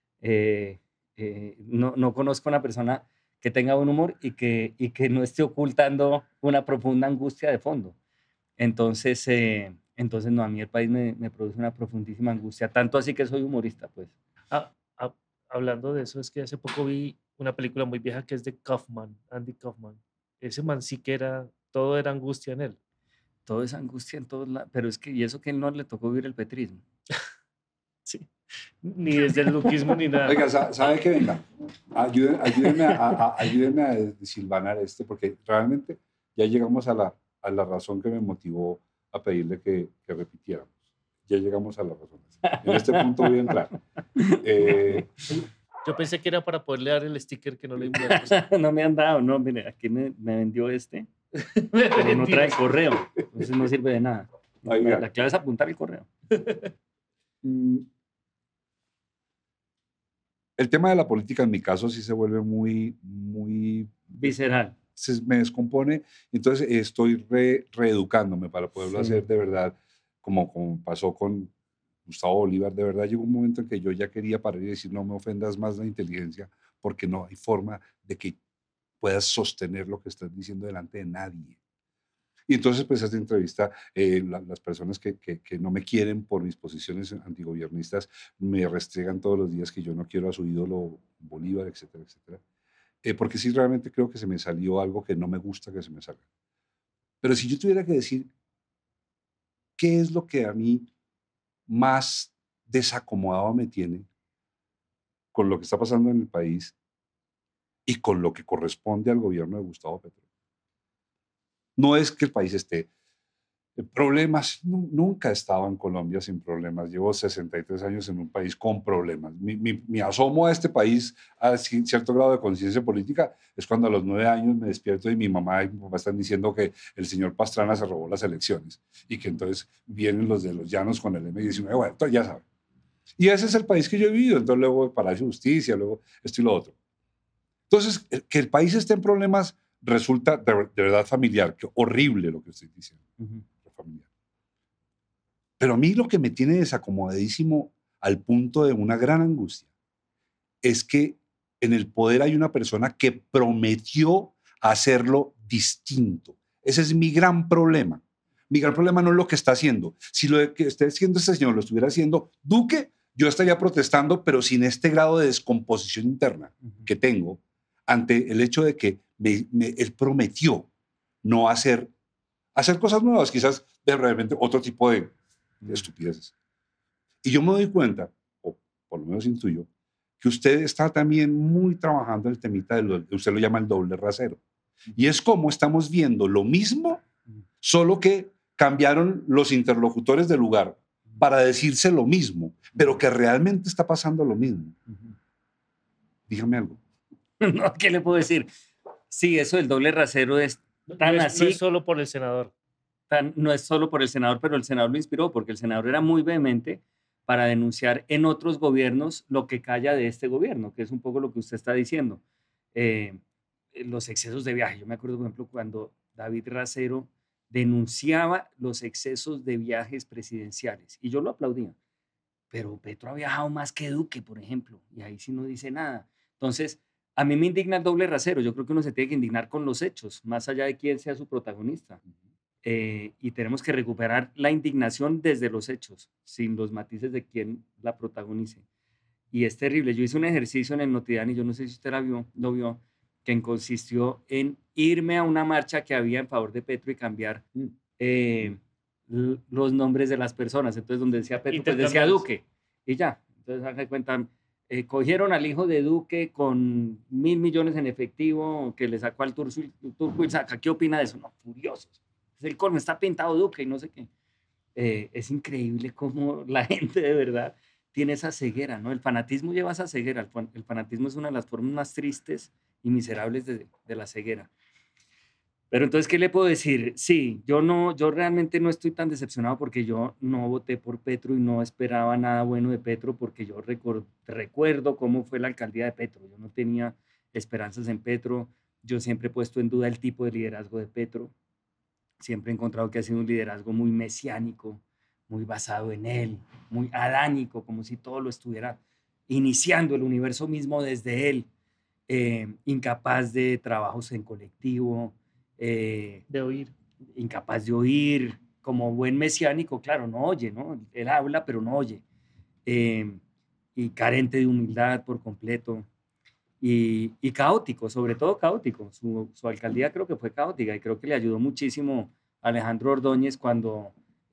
No conozco a una persona que tenga buen humor y que no esté ocultando una profunda angustia de fondo. Entonces, no, a mí el país me produce una profundísima angustia, tanto así que soy humorista, pues. Hablando de eso, es que hace poco vi una película muy vieja que es de Kaufman, Andy Kaufman. Ese man sí que todo era angustia en él. Todo es angustia en todos lados, pero es que, y eso que él no le tocó vivir el petrismo. Sí. Ni desde el luquismo ni nada. Oiga, ¿sabe qué? Venga, ayúdenme a desilvanar esto, porque realmente ya llegamos a la razón que me motivó a pedirle que repitiéramos. Ya llegamos a la razón. En este punto voy a entrar. Yo pensé que era para poderle dar el sticker que no le dimos. No me han dado, no, mire, aquí me vendió este, pero no trae correo, entonces no sirve de nada. La clave es apuntar el correo. El tema de la política en mi caso sí se vuelve muy visceral. Me descompone, entonces estoy reeducándome para poderlo hacer de verdad, como pasó con Gustavo Bolívar. De verdad llegó un momento en que yo ya quería parar y decir, no me ofendas más la inteligencia, porque no hay forma de que puedas sostener lo que estás diciendo delante de nadie. Y entonces, pues, esta entrevista, las personas que no me quieren por mis posiciones antigobiernistas me restregan todos los días que yo no quiero a su ídolo Bolívar, etcétera, etcétera. Porque sí, realmente creo que se me salió algo que no me gusta que se me salga. Pero si yo tuviera que decir qué es lo que a mí más desacomodado me tiene con lo que está pasando en el país y con lo que corresponde al gobierno de Gustavo Petro. No es que el país esté en problemas, nunca he estado en Colombia sin problemas, llevo 63 años en un país con problemas. Mi asomo a este país a cierto grado de conciencia política es cuando a los 9 años me despierto y mi mamá y mi papá están diciendo que el señor Pastrana se robó las elecciones y que entonces vienen los de los llanos con el M19, bueno, entonces ya saben. Y ese es el país que yo he vivido, entonces luego Palacio de Justicia, luego esto y lo otro. Entonces, que el país esté en problemas resulta de verdad familiar, que horrible lo que estoy diciendo, familiar. Pero a mí lo que me tiene desacomodadísimo al punto de una gran angustia es que en el poder hay una persona que prometió hacerlo distinto. Ese es mi gran problema. Mi gran problema no es lo que está haciendo. Si lo que esté haciendo este señor lo estuviera haciendo Duque, yo estaría protestando, pero sin este grado de descomposición interna que tengo ante el hecho de que él prometió no hacer cosas nuevas, quizás de realmente otro tipo de estupideces. Y yo me doy cuenta, o por lo menos intuyo, que usted está también muy trabajando en el temita usted lo llama el doble rasero. Y es como estamos viendo lo mismo, solo que cambiaron los interlocutores del lugar para decirse lo mismo, pero que realmente está pasando lo mismo. Dígame algo. No, ¿qué le puedo decir? Sí, eso del doble rasero es tan así. No es solo por el senador. No es solo por el senador, pero el senador lo inspiró porque el senador era muy vehemente para denunciar en otros gobiernos lo que calla de este gobierno, que es un poco lo que usted está diciendo. Los excesos de viaje. Yo me acuerdo, por ejemplo, cuando David Racero denunciaba los excesos de viajes presidenciales, y yo lo aplaudía. Pero Petro ha viajado más que Duque, por ejemplo, y ahí sí no dice nada. Entonces, a mí me indigna el doble rasero. Yo creo que uno se tiene que indignar con los hechos, más allá de quién sea su protagonista. Y tenemos que recuperar la indignación desde los hechos, sin los matices de quién la protagonice. Y es terrible. Yo hice un ejercicio en el Noticiero, y yo no sé si usted lo vio, que consistió en irme a una marcha que había en favor de Petro y cambiar los nombres de las personas. Entonces, donde decía Petro, pues decía Duque. Y ya. Entonces, hagan cuenta, cogieron al hijo de Duque con 1.000 millones en efectivo que le sacó al Turco y saca. ¿Qué opina de eso? No, furiosos. El colmo, está pintado Duque y no sé qué. Es increíble cómo la gente de verdad tiene esa ceguera, ¿no? El fanatismo lleva esa ceguera. El fanatismo es una de las formas más tristes y miserables de la ceguera. Pero entonces, ¿qué le puedo decir? Sí, yo realmente no estoy tan decepcionado porque yo no voté por Petro y no esperaba nada bueno de Petro porque yo recuerdo cómo fue la alcaldía de Petro. Yo no tenía esperanzas en Petro. Yo siempre he puesto en duda el tipo de liderazgo de Petro. Siempre he encontrado que ha sido un liderazgo muy mesiánico, muy basado en él, muy adánico, como si todo lo estuviera iniciando el universo mismo desde él, incapaz de trabajos en colectivo, de oír. Incapaz de oír, como buen mesiánico, claro, no oye, ¿no? Él habla, pero no oye, y carente de humildad por completo. Y caótico, sobre todo caótico. Su alcaldía creo que fue caótica y creo que le ayudó muchísimo a Alejandro Ordóñez cuando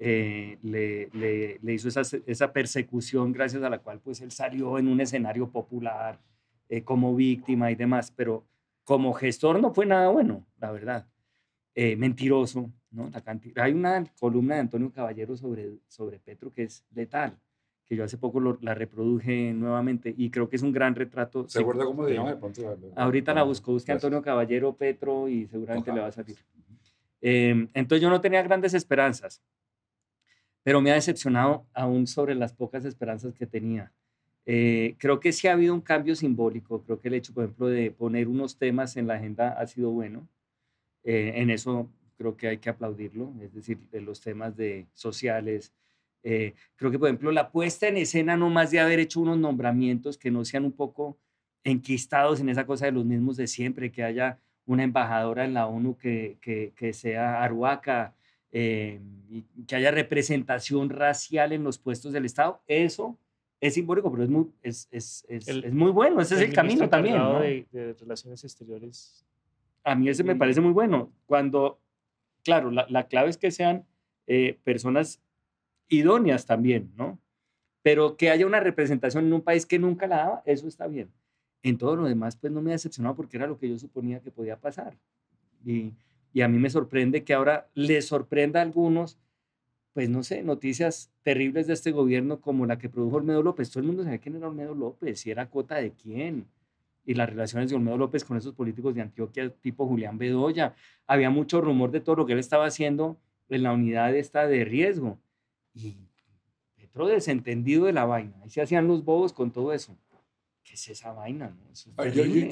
le hizo esa persecución gracias a la cual pues él salió en un escenario popular como víctima y demás, pero como gestor no fue nada bueno, la verdad. Mentiroso, ¿no? Hay una columna de Antonio Caballero sobre Petro que es letal, que yo hace poco la reproduje nuevamente y creo que es un gran retrato. ¿Se acuerda cómo se llama? De pronto, ahorita la busco Antonio Caballero, Petro y seguramente le va a salir. Entonces yo no tenía grandes esperanzas, pero me ha decepcionado aún sobre las pocas esperanzas que tenía. Creo que sí ha habido un cambio simbólico, creo que el hecho, por ejemplo, de poner unos temas en la agenda ha sido bueno. En eso creo que hay que aplaudirlo, es decir, de los temas sociales. Creo que, por ejemplo, la puesta en escena, no más de haber hecho unos nombramientos que no sean un poco enquistados en esa cosa de los mismos de siempre, que haya una embajadora en la ONU que sea arhuaca, y que haya representación racial en los puestos del Estado, eso es simbólico, pero es muy bueno, ese es el camino también, ¿no? de Relaciones Exteriores. A mí ese me parece muy bueno. Cuando, claro, la clave es que sean personas idóneas también, ¿no? Pero que haya una representación en un país que nunca la daba, eso está bien. En todo lo demás, pues no me ha decepcionado porque era lo que yo suponía que podía pasar. Y a mí me sorprende que ahora les sorprenda a algunos, pues no sé, noticias terribles de este gobierno como la que produjo Olmedo López. Todo el mundo sabía quién era Olmedo López, si era cuota de quién. Y las relaciones de Olmedo López con esos políticos de Antioquia, tipo Julián Bedoya. Había mucho rumor de todo lo que él estaba haciendo en la unidad esta de riesgo. Y Petro desentendido de la vaina. Ahí se hacían los bobos con todo eso. ¿Qué es esa vaina? ¿No? Eso es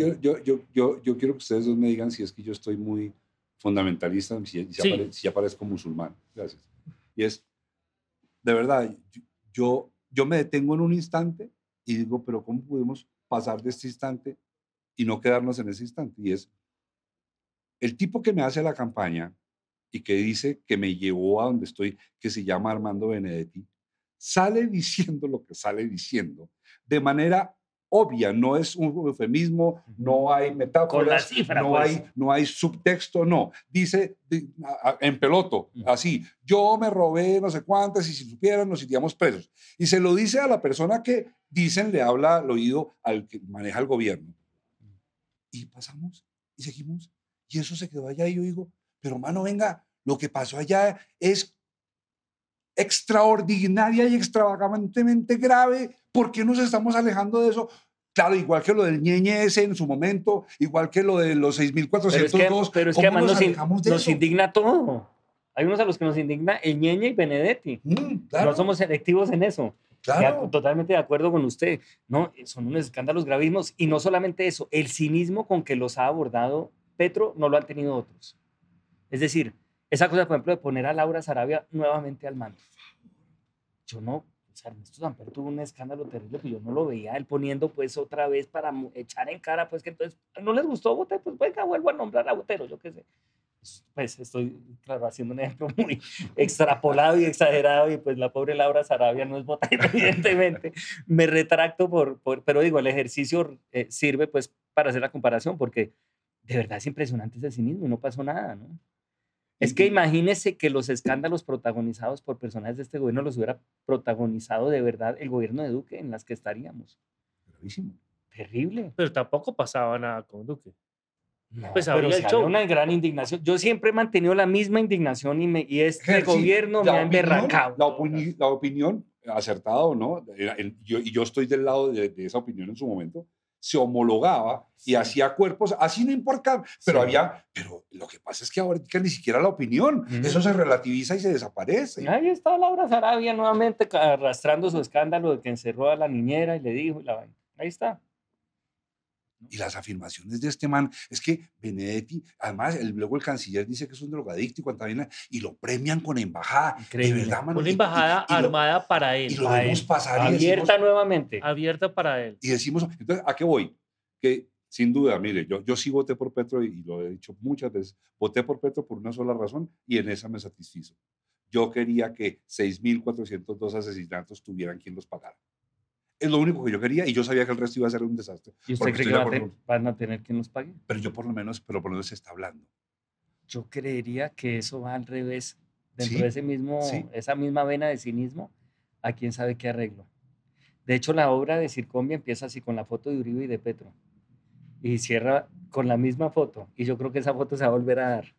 yo quiero que ustedes dos me digan si es que yo estoy muy fundamentalista, si ya parezco musulmán. Gracias. Y es, de verdad, yo me detengo en un instante y digo, pero ¿cómo pudimos pasar de este instante y no quedarnos en ese instante? Y es el tipo que me hace la campaña y que dice que me llevó a donde estoy, que se llama Armando Benedetti, sale diciendo lo que sale diciendo de manera obvia, no es un eufemismo, no hay metáforas, cifra, no hay subtexto, no. Dice en peloto, así, yo me robé no sé cuántas y si supieran nos iríamos presos. Y se lo dice a la persona que dicen le habla al oído al que maneja el gobierno. Y pasamos y seguimos y eso se quedó allá y yo digo, pero mano, venga, lo que pasó allá es extraordinaria y extravagantemente grave. ¿Por qué nos estamos alejando de eso? Claro, igual que lo del Ñeñe ese en su momento, igual que lo de los 6.402. Pero es que además nos indigna todo. Hay unos a los que nos indigna el Ñeñe y Benedetti. Claro. No somos selectivos en eso. Claro. Totalmente de acuerdo con usted. No, son unos escándalos gravísimos. Y no solamente eso, el cinismo con que los ha abordado Petro no lo han tenido otros. Es decir, esa cosa, por ejemplo, de poner a Laura Sarabia nuevamente al mando. Yo no, o sea, Ernesto Samper tuvo un escándalo terrible que yo no lo veía, él poniendo pues otra vez para echar en cara, pues que entonces no les gustó Botero, pues venga, vuelvo a nombrar a Botero, yo qué sé. Pues estoy, claro, haciendo un ejemplo muy extrapolado y exagerado, y pues la pobre Laura Sarabia no es Botero, evidentemente. Me retracto pero digo, el ejercicio sirve pues para hacer la comparación, porque de verdad es impresionante ese cinismo y no pasó nada, ¿no? Es que imagínese que los escándalos protagonizados por personajes de este gobierno los hubiera protagonizado de verdad el gobierno de Duque, en las que estaríamos. Gravísimo. Terrible. Pero tampoco pasaba nada con Duque. No, Pues pero había sí el había show. una gran indignación. Yo siempre he mantenido la misma indignación y este Sí, gobierno me la ha emberracado. La opinión, acertada o no, yo estoy del lado de esa opinión en su momento, se homologaba y hacía cuerpos, así no importa, pero Sí. pero lo que pasa es que ahora ni siquiera la opinión, Ujú. eso se relativiza y se desaparece. Ahí está Laura Sarabia nuevamente arrastrando su escándalo de que encerró a la niñera y le dijo y la vaina. Ahí está. Y las afirmaciones de este man, es que Benedetti, además, luego el canciller dice que es un drogadicto y cuánta vaina, y lo premian con embajada. Increíble. De verdad, mano. Una embajada armada para él. Y lo A vemos él. pasar y Abierta decimos, nuevamente. Abierta para él. y decimos, entonces, ¿a qué voy? Que sin duda, mire, yo sí voté por Petro y lo he dicho muchas veces, voté por Petro por una sola razón y en esa me satisfizo. Yo quería que 6.402 asesinatos tuvieran quien los pagara. Es lo único que yo quería y yo sabía que el resto iba a ser un desastre. ¿Y usted porque cree estoy que de acuerdo con- van a tener quien los pague? Pero por lo menos se está hablando. Yo creería que eso va al revés. Dentro Sí, de sí. esa misma vena de cinismo, ¿a quién sabe qué arreglo? De hecho, la obra de Circombia empieza así con la foto de Uribe y de Petro. Y cierra con la misma foto. Y yo creo que esa foto se va a volver a dar.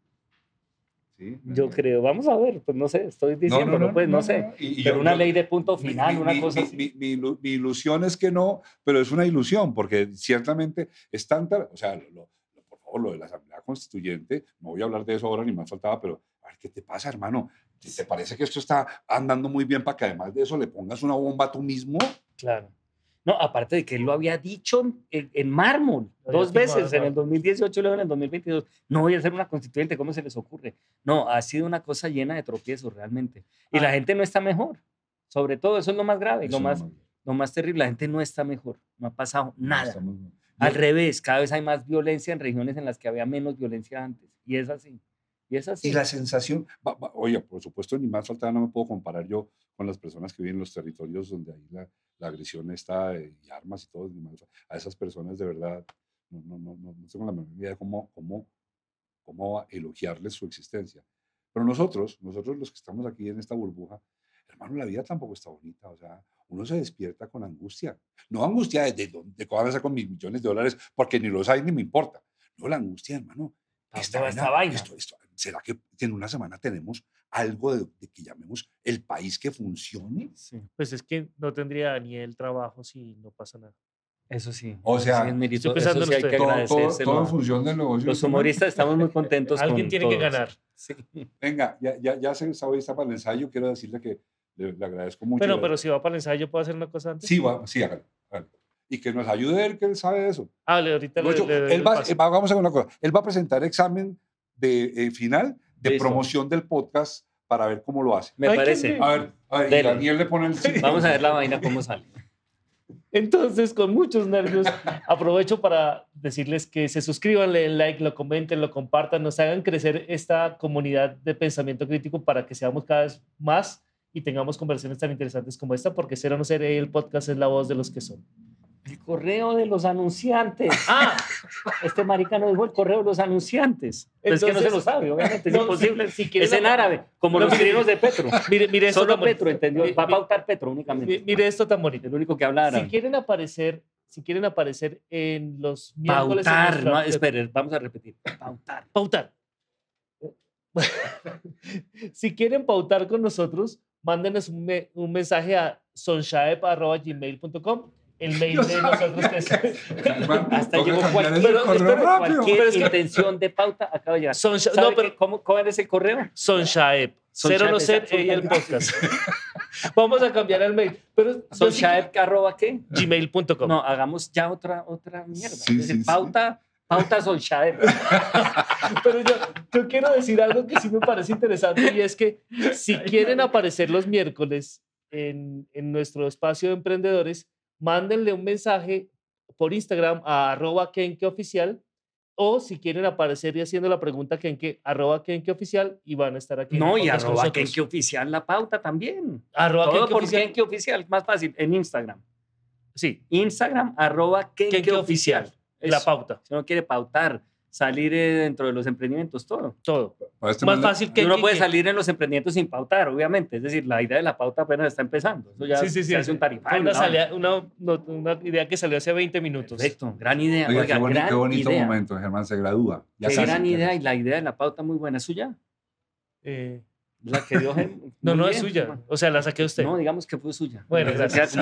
Sí, Yo creo. Vamos a ver, pues no sé, estoy diciéndolo, pues no sé. Y Pero yo- una yo- ley de punto final, una cosa así. mi ilusión es que no, pero es una ilusión, porque ciertamente es tanta, o sea, por favor, lo de la Asamblea Constituyente, no voy a hablar de eso ahora, ni más faltaba, pero a ver, ¿qué te pasa, hermano? ¿Te parece que esto está andando muy bien para que además de eso le pongas una bomba tú mismo? Claro. No, aparte de que él lo había dicho en mármol Lo había 2 veces, firmado, en el 2018 y luego en el 2022. No voy a hacer una constituyente, ¿cómo se les ocurre? No, ha sido una cosa llena de tropiezos realmente. Y la gente no está mejor. Sobre todo, eso es lo más grave, Eso lo más terrible. La gente no está mejor, no ha pasado nada. estamos- Al revés, cada vez hay más violencia en regiones en las que había menos violencia antes. Y es así. Y es así. Y la sensación, oye, por supuesto, ni más faltaba, no me puedo comparar yo con las personas que viven en los territorios donde ahí la agresión está, y armas y todo, ni más, a esas personas de verdad, no tengo la menor idea de cómo elogiarles su existencia. Pero nosotros los que estamos aquí en esta burbuja, hermano, la vida tampoco está bonita, o sea, uno se despierta con angustia. No angustia de qué van a hacer con mis millones de dólares, porque ni los hay ni me importa. No, la angustia, hermano. ¿A dónde va esta vaina? ¿Será que en una semana tenemos algo de que llamemos el país que funcione? Sí, Pues es que no tendría ni el trabajo si no pasa nada. eso sí. O eso sea, sí es mérito, estoy pensando eso sí en hay que usted. agradecérselo Todo a- en función del negocio. Los humoristas estamos muy contentos. Alguien con tiene que todos. ganar. Sí. Venga, ya se está para el ensayo. Quiero decirle que le agradezco mucho. Bueno, pero si va para el ensayo, ¿puedo hacer una cosa antes? Sí, sí, hágalo. Y que nos ayude él, que él sabe de eso. Ahorita De hecho, le doy él el va, paso. vamos a hacer una cosa. Él va a presentar examen de final de Listo. promoción del podcast para ver cómo lo hace. Me Ay, parece. qué A ver, y Dele. Daniel le pone el sí. Vamos a ver la vaina cómo sale. Entonces, con muchos nervios, aprovecho para decirles que se suscriban, le den like, lo comenten, lo compartan, nos hagan crecer esta comunidad de pensamiento crítico para que seamos cada vez más y tengamos conversaciones tan interesantes como esta, porque Ser o No Ser, el podcast es la voz de los que son. El correo de los anunciantes. Ah, Este marica no dijo el correo de los anunciantes. Pero es que no se lo sabe, obviamente. Es no, imposible. si quieren Es en árabe, como No, los griegos de Petro. mire esto Solo tan bonito. Petro entendió. Va a pautar Petro únicamente. Mire esto tan bonito. El único que habla árabe. Si quieren aparecer en los miércoles... en Pautar. nuestra- No, espere, vamos a repetir. Pautar. Pautar. Si quieren pautar con nosotros, mándenos un mensaje a sonshaep@gmail.com. El mail de nosotros que es Hasta Toca llegó cambiar cualquier, el correo rápido. cualquier Pero es que- intención de pauta acaba de llegar. Sonsha- ¿Sabe no, pero- ¿Cómo es el correo? Sonshaep. Ser o Sonshaep No es Ser, ella el absolutamente- podcast. Vamos a cambiar el mail. Pero yo sí- Solchaev, ¿arroba qué? gmail.com. No, hagamos ya otra mierda. Sí, Es decir, sí, sí. pauta Solchaev. Pero yo quiero decir algo que sí me parece interesante y es que si quieren aparecer los miércoles en nuestro espacio de emprendedores, mándenle un mensaje por Instagram a @kenkeoficial o si quieren aparecer y haciendo la pregunta Kenke, @kenkeoficial y van a estar aquí. en No, el y podcast con arroba nosotros. Kenke Oficial la pauta también. Arroba Todo Kenke por Oficial. Kenke Oficial, más fácil, en Instagram. Sí, Instagram, @Kenke Kenke Oficial. Oficial. La Eso. pauta, Si uno quiere pautar, salir dentro de los emprendimientos, todo. todo. Para este Más man- fácil Y que uno que- puede que- salir en los emprendimientos sin pautar, obviamente. Es decir, la idea de la pauta apenas está empezando. Eso ya se hace un Fue tarifario. una, ¿no? una idea que salió hace 20 minutos. Perfecto, gran idea. Oiga, Oiga, qué gran bonito idea. momento, Germán se gradúa. Ya Qué casi, gran ya idea casi. y la idea de la pauta muy buena. ¿Es suya? Eh, La que dio Germán. no, Muy no bien, es suya. Germán. O sea, la saqué usted. No, digamos que fue suya. Bueno, gracias.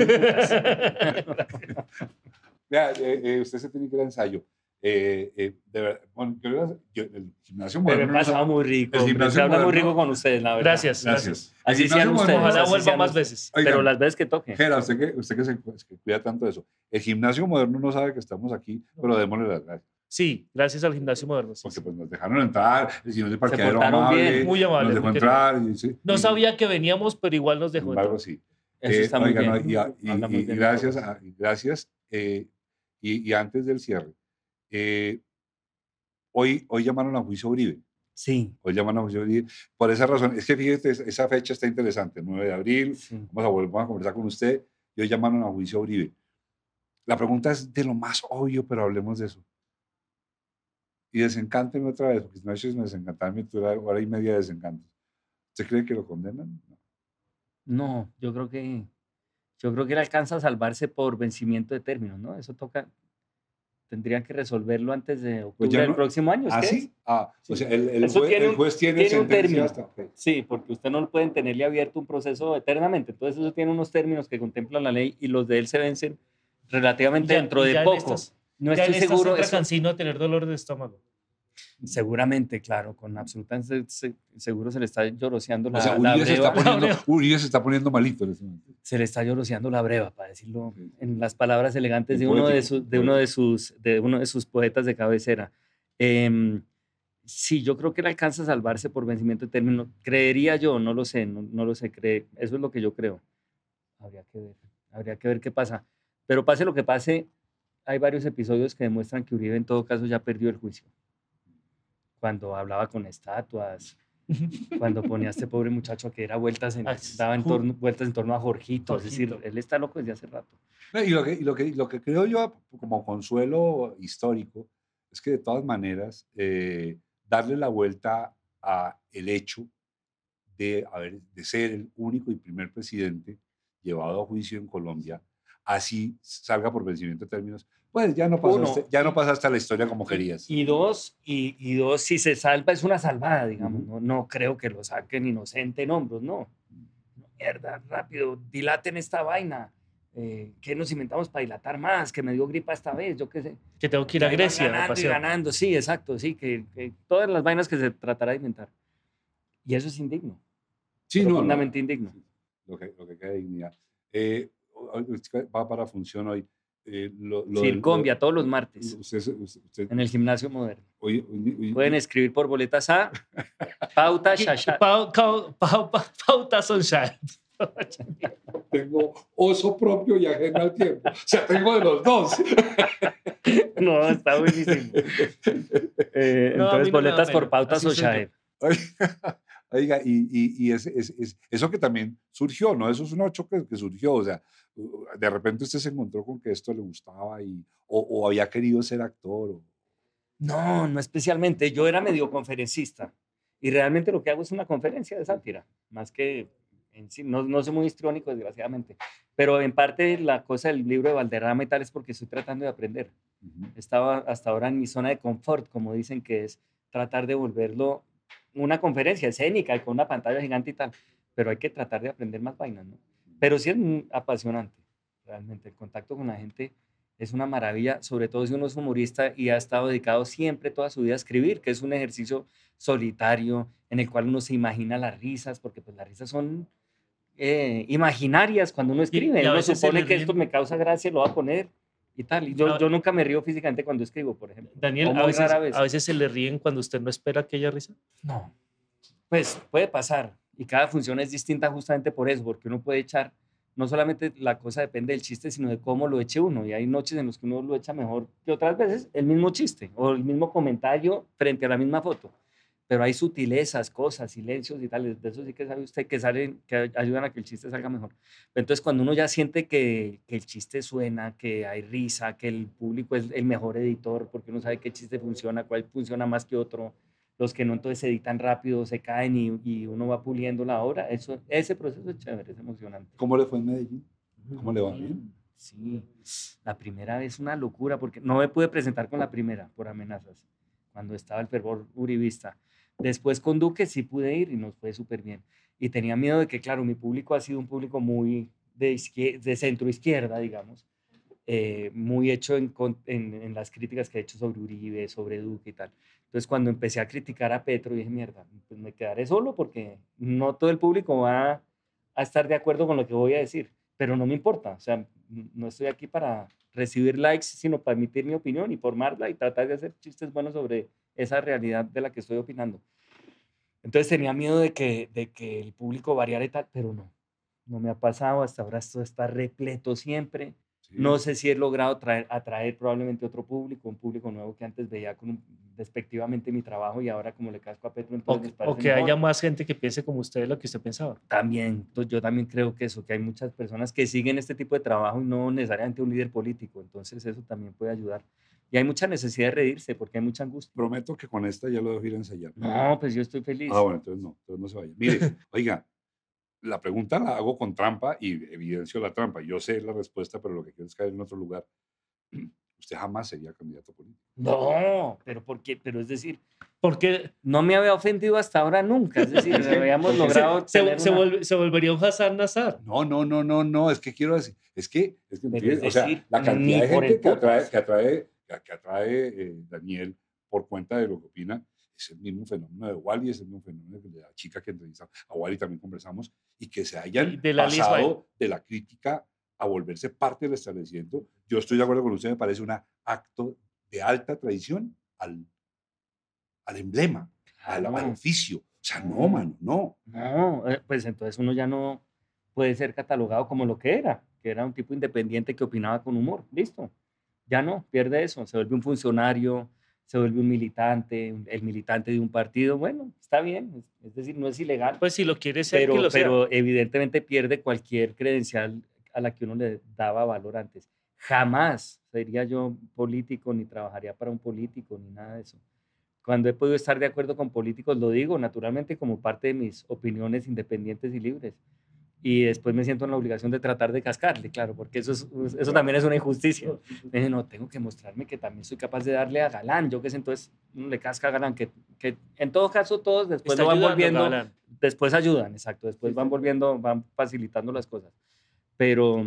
Vea, usted se tiene que ir a ensayo. De verdad, bueno, el gimnasio Pero he moderno. pasado muy rico. el hombre, gimnasio se habla muy moderno- rico con ustedes, la verdad. Gracias. Gracias. Así El sean gimnasio ustedes. moderno- Ojalá así vuelva sean más ustedes. veces. Oigan, Pero las veces que toque. Gera, usted que se cuida tanto de eso. El gimnasio moderno no sabe que estamos aquí, pero démosle las gracias. Sí, gracias al gimnasio moderno. Sí, Porque sí. pues nos dejaron entrar, el señor de parqueadero portaron amable, bien. Muy amable, nos dejó muy querido. entrar. Y, sí, No y- sabía que veníamos, pero igual nos Sin dejó. embargo, entrar. sí. Eso está muy Oiga, bien. no, Habla muy y bien de gracias, todos. gracias. Y antes del cierre, hoy llamaron a juicio Uribe. Sí. Hoy llaman a juicio Uribe. Por esa razón, es que fíjate, esa fecha está interesante, 9 de abril, Sí. vamos a conversar con usted, y hoy llamaron a juicio Uribe. La pregunta es de lo más obvio, pero hablemos de eso. Y desencánteme otra vez, porque si no es desencantarme, hora y media de desencantos. ¿Usted cree que lo condenan? No. No, yo creo que él alcanza a salvarse por vencimiento de términos, ¿no? Eso toca. Tendrían que resolverlo antes de octubre ya del no- próximo año. ¿es ¿Ah, que sí? es? Ah, o sea, el Eso juez, tiene el un- juez tiene tiene un sentencia término. hasta... Sí, porque usted no pueden tenerle abierto un proceso eternamente. Entonces eso tiene unos términos que contempla la ley y los de él se vencen relativamente Ya- dentro de ya en poco. estas- No Ya en estoy estas seguro. entra eso- cansino a tener dolor de estómago. Seguramente, claro, con absoluta seguro se le está lloroseando la, O sea, la Uribe se, está breva. poniendo, Uribe se está poniendo malito en este momento. Se le está lloroseando la breva, para decirlo en las palabras elegantes Muy de poético, uno de sus poetas de cabecera. Sí, yo creo que él alcanza a salvarse por vencimiento de término. Creería yo, no lo sé, no lo sé, eso es lo que yo creo. Habría que ver qué pasa. Pero pase lo que pase, hay varios episodios que demuestran que Uribe en todo caso ya perdió el juicio. Cuando hablaba con estatuas, cuando ponía a este pobre muchacho que era daba vueltas en torno a Jorgito. Es decir, Jorgito. él está loco desde hace rato. Y lo que creo yo como consuelo histórico es que de todas maneras darle la vuelta a el hecho de ser el único y primer presidente llevado a juicio en Colombia, así salga por vencimiento de términos, pues ya no pasaste a la historia como querías. Y dos, si se salva, es una salvada, digamos. No creo que lo saquen inocente en hombros, no. Mierda, rápido, dilaten esta vaina. ¿Qué nos inventamos para dilatar más? Que me dio gripa esta vez, yo qué sé. Que tengo que ir a Y ahí van Grecia. a ganando y pasear. ganando, sí, exacto, sí, que todas las vainas que se tratará de inventar. Y eso es indigno. Sí, Profundamente indigno. Lo que queda de dignidad. Va para función hoy. Circonvia, todos los martes, Usted, en el gimnasio moderno. hoy- Pueden escribir por boletas a Pauta Shasha. Pauta Sunshine. tengo oso propio y ajeno al tiempo. O sea, tengo de los dos. No, está buenísimo. No, a mí Entonces, no me da boletas por pena. Pauta Así soy yo. Soshaev. Oiga, y eso que también surgió, ¿no? Eso es un hecho que surgió. O sea, de repente usted se encontró con que esto le gustaba o había querido ser actor. No especialmente. Yo era medio conferencista y realmente lo que hago es una conferencia de sátira, más que en sí. No soy muy histriónico, desgraciadamente, pero en parte la cosa del libro de Valderrama y tal es porque estoy tratando de aprender. Estaba hasta ahora en mi zona de confort, como dicen, que es tratar de volverlo una conferencia escénica y con una pantalla gigante y tal, pero hay que tratar de aprender más vainas, ¿no? Pero sí es muy apasionante, realmente. El contacto con la gente es una maravilla, sobre todo si uno es humorista y ha estado dedicado siempre toda su vida a escribir, que es un ejercicio solitario en el cual uno se imagina las risas, porque pues las risas son imaginarias cuando uno escribe. y a Uno veces se supone le que ríen. esto me causa gracia, lo va a poner y tal. Y yo nunca me río físicamente cuando escribo, por ejemplo. Daniel, O muy rara vez. a veces se le ríen cuando usted no espera aquella risa. No, pues puede pasar. Y cada función es distinta justamente por eso, porque uno puede echar, no solamente la cosa depende del chiste, sino de cómo lo eche uno. Y hay noches en las que uno lo echa mejor que otras veces, el mismo chiste o el mismo comentario frente a la misma foto. Pero hay sutilezas, cosas, silencios y tal, de eso sí que sabe usted que salen, que ayudan a que el chiste salga mejor. Entonces, cuando uno ya siente que el chiste suena, que hay risa, que el público es el mejor editor, porque uno sabe qué chiste funciona, cuál funciona más que otro, los que no entonces se editan rápido, se caen y uno va puliendo la obra, ese proceso es chévere, es emocionante. ¿Cómo le fue en Medellín? ¿Cómo le va? ¿Bien? Sí, la primera vez una locura, porque no me pude presentar con la primera por amenazas, cuando estaba el fervor uribista. Después con Duque sí pude ir y nos fue súper bien. Y tenía miedo de que, claro, mi público ha sido un público muy de centro izquierda, digamos, muy hecho en las críticas que he hecho sobre Uribe, sobre Duque y tal. Entonces, cuando empecé a criticar a Petro, dije, mierda, pues me quedaré solo porque no todo el público va a estar de acuerdo con lo que voy a decir, pero no me importa. O sea, no estoy aquí para recibir likes, sino para emitir mi opinión y formarla y tratar de hacer chistes buenos sobre esa realidad de la que estoy opinando. Entonces tenía miedo de que el público variara y tal, pero no me ha pasado. Hasta ahora esto está repleto siempre. Sí. No sé si he logrado atraer probablemente otro público, un público nuevo que antes veía despectivamente mi trabajo y ahora como le casco a Petro, entonces les parece O que mejor. haya más gente que piense como usted de lo que usted pensaba. También, yo también creo que eso, que hay muchas personas que siguen este tipo de trabajo y no necesariamente un líder político, entonces eso también puede ayudar. Y hay mucha necesidad de reírse porque hay mucha angustia. Prometo que con esta ya lo dejo ir a ensayar. No, pues yo estoy feliz. Ah, bueno, entonces no se vaya. Mire, oiga, la pregunta la hago con trampa y evidencio la trampa. Yo sé la respuesta, pero lo que quiero es caer en otro lugar. Usted jamás sería candidato político. No, pero ¿por qué? Pero es decir, Porque no me había ofendido hasta ahora nunca. Es decir, habíamos logrado tener se volvería un Hassan Nazar. No, es que quiero decir, es que Pero o sea, decir, la ni cantidad de por gente el putas. que atrae Daniel por cuenta de lo que opina, es el mismo fenómeno de Wally, es el mismo fenómeno de la chica que entrevistamos. A Wally también conversamos, y que se hayan Y de la Liz pasado Ismael. de la crítica a volverse parte del establecimiento. Yo estoy de acuerdo con usted, me parece un acto de alta traición al emblema, al oficio. O sea, no, mano, no. No, pues entonces uno ya no puede ser catalogado como lo que era un tipo independiente que opinaba con humor. Listo. Ya no, pierde eso. Se vuelve un funcionario, se vuelve un militante, el militante de un partido. Bueno, está bien. Es decir, no es ilegal. Pues si lo quiere ser, que lo sea. Pero evidentemente pierde cualquier credencial a la que uno le daba valor antes. Jamás sería yo político, ni trabajaría para un político, ni nada de eso. Cuando he podido estar de acuerdo con políticos, lo digo naturalmente como parte de mis opiniones independientes y libres. Y después me siento en la obligación de tratar de cascarle, claro, porque eso también es una injusticia. No, tengo que mostrarme que también soy capaz de darle a Galán. Yo qué sé, entonces uno le casca a Galán, que en todo caso todos después Está lo van ayudando, volviendo, Galán. después ayudan, exacto, después van volviendo, van facilitando las cosas. Pero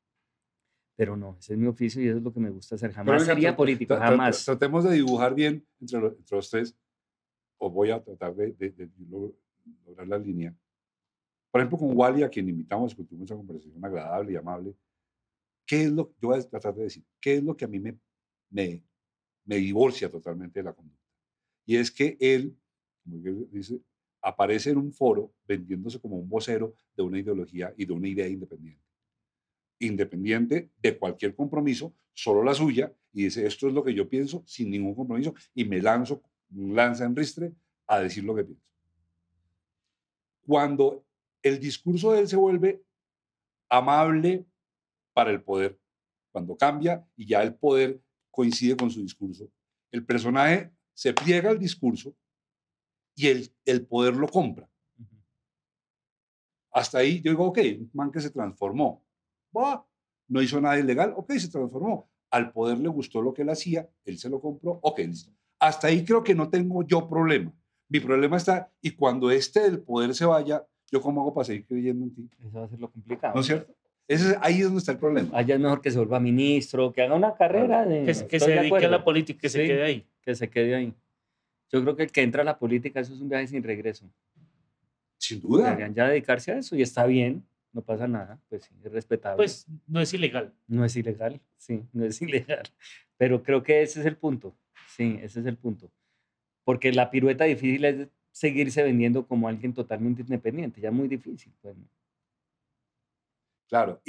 no, ese es mi oficio y eso es lo que me gusta hacer. Jamás sería político, jamás. Tratemos de dibujar bien entre los tres, o voy a tratar de lograr la línea. Por ejemplo, con Wally, a quien invitamos, que tuvimos una conversación agradable y amable, yo voy a tratar de decir, ¿qué es lo que a mí me divorcia totalmente de la conducta? Y es que él, como él dice, aparece en un foro vendiéndose como un vocero de una ideología y de una idea independiente de cualquier compromiso, solo la suya, y dice, esto es lo que yo pienso, sin ningún compromiso, y me lanza en ristre a decir lo que pienso. Cuando el discurso de él se vuelve amable para el poder, cuando cambia y ya el poder coincide con su discurso, el personaje se pliega al discurso y el poder lo compra. Hasta ahí yo digo, ok, un man que se transformó. No hizo nada ilegal, ok, se transformó. Al poder le gustó lo que él hacía, él se lo compró, ok, listo. Hasta ahí creo que no tengo yo problema. Mi problema está, y cuando del poder se vaya, ¿yo cómo hago para seguir creyendo en ti? Eso va a ser lo complicado. ¿No es cierto? Ahí es donde está el problema. Allá es mejor que se vuelva ministro, que haga una carrera. Que se dedique a la política, que se quede ahí. Que se quede ahí. Yo creo que el que entra a la política, eso es un viaje sin regreso. Sin duda. Deberían ya dedicarse a eso y está bien. no pasa nada, pues sí, es respetable. Pues no es ilegal. No es ilegal, sí, no es ilegal. Pero creo que ese es el punto, sí, ese es el punto. Porque la pirueta difícil es seguirse vendiendo como alguien totalmente independiente, ya es muy difícil, pues. Claro,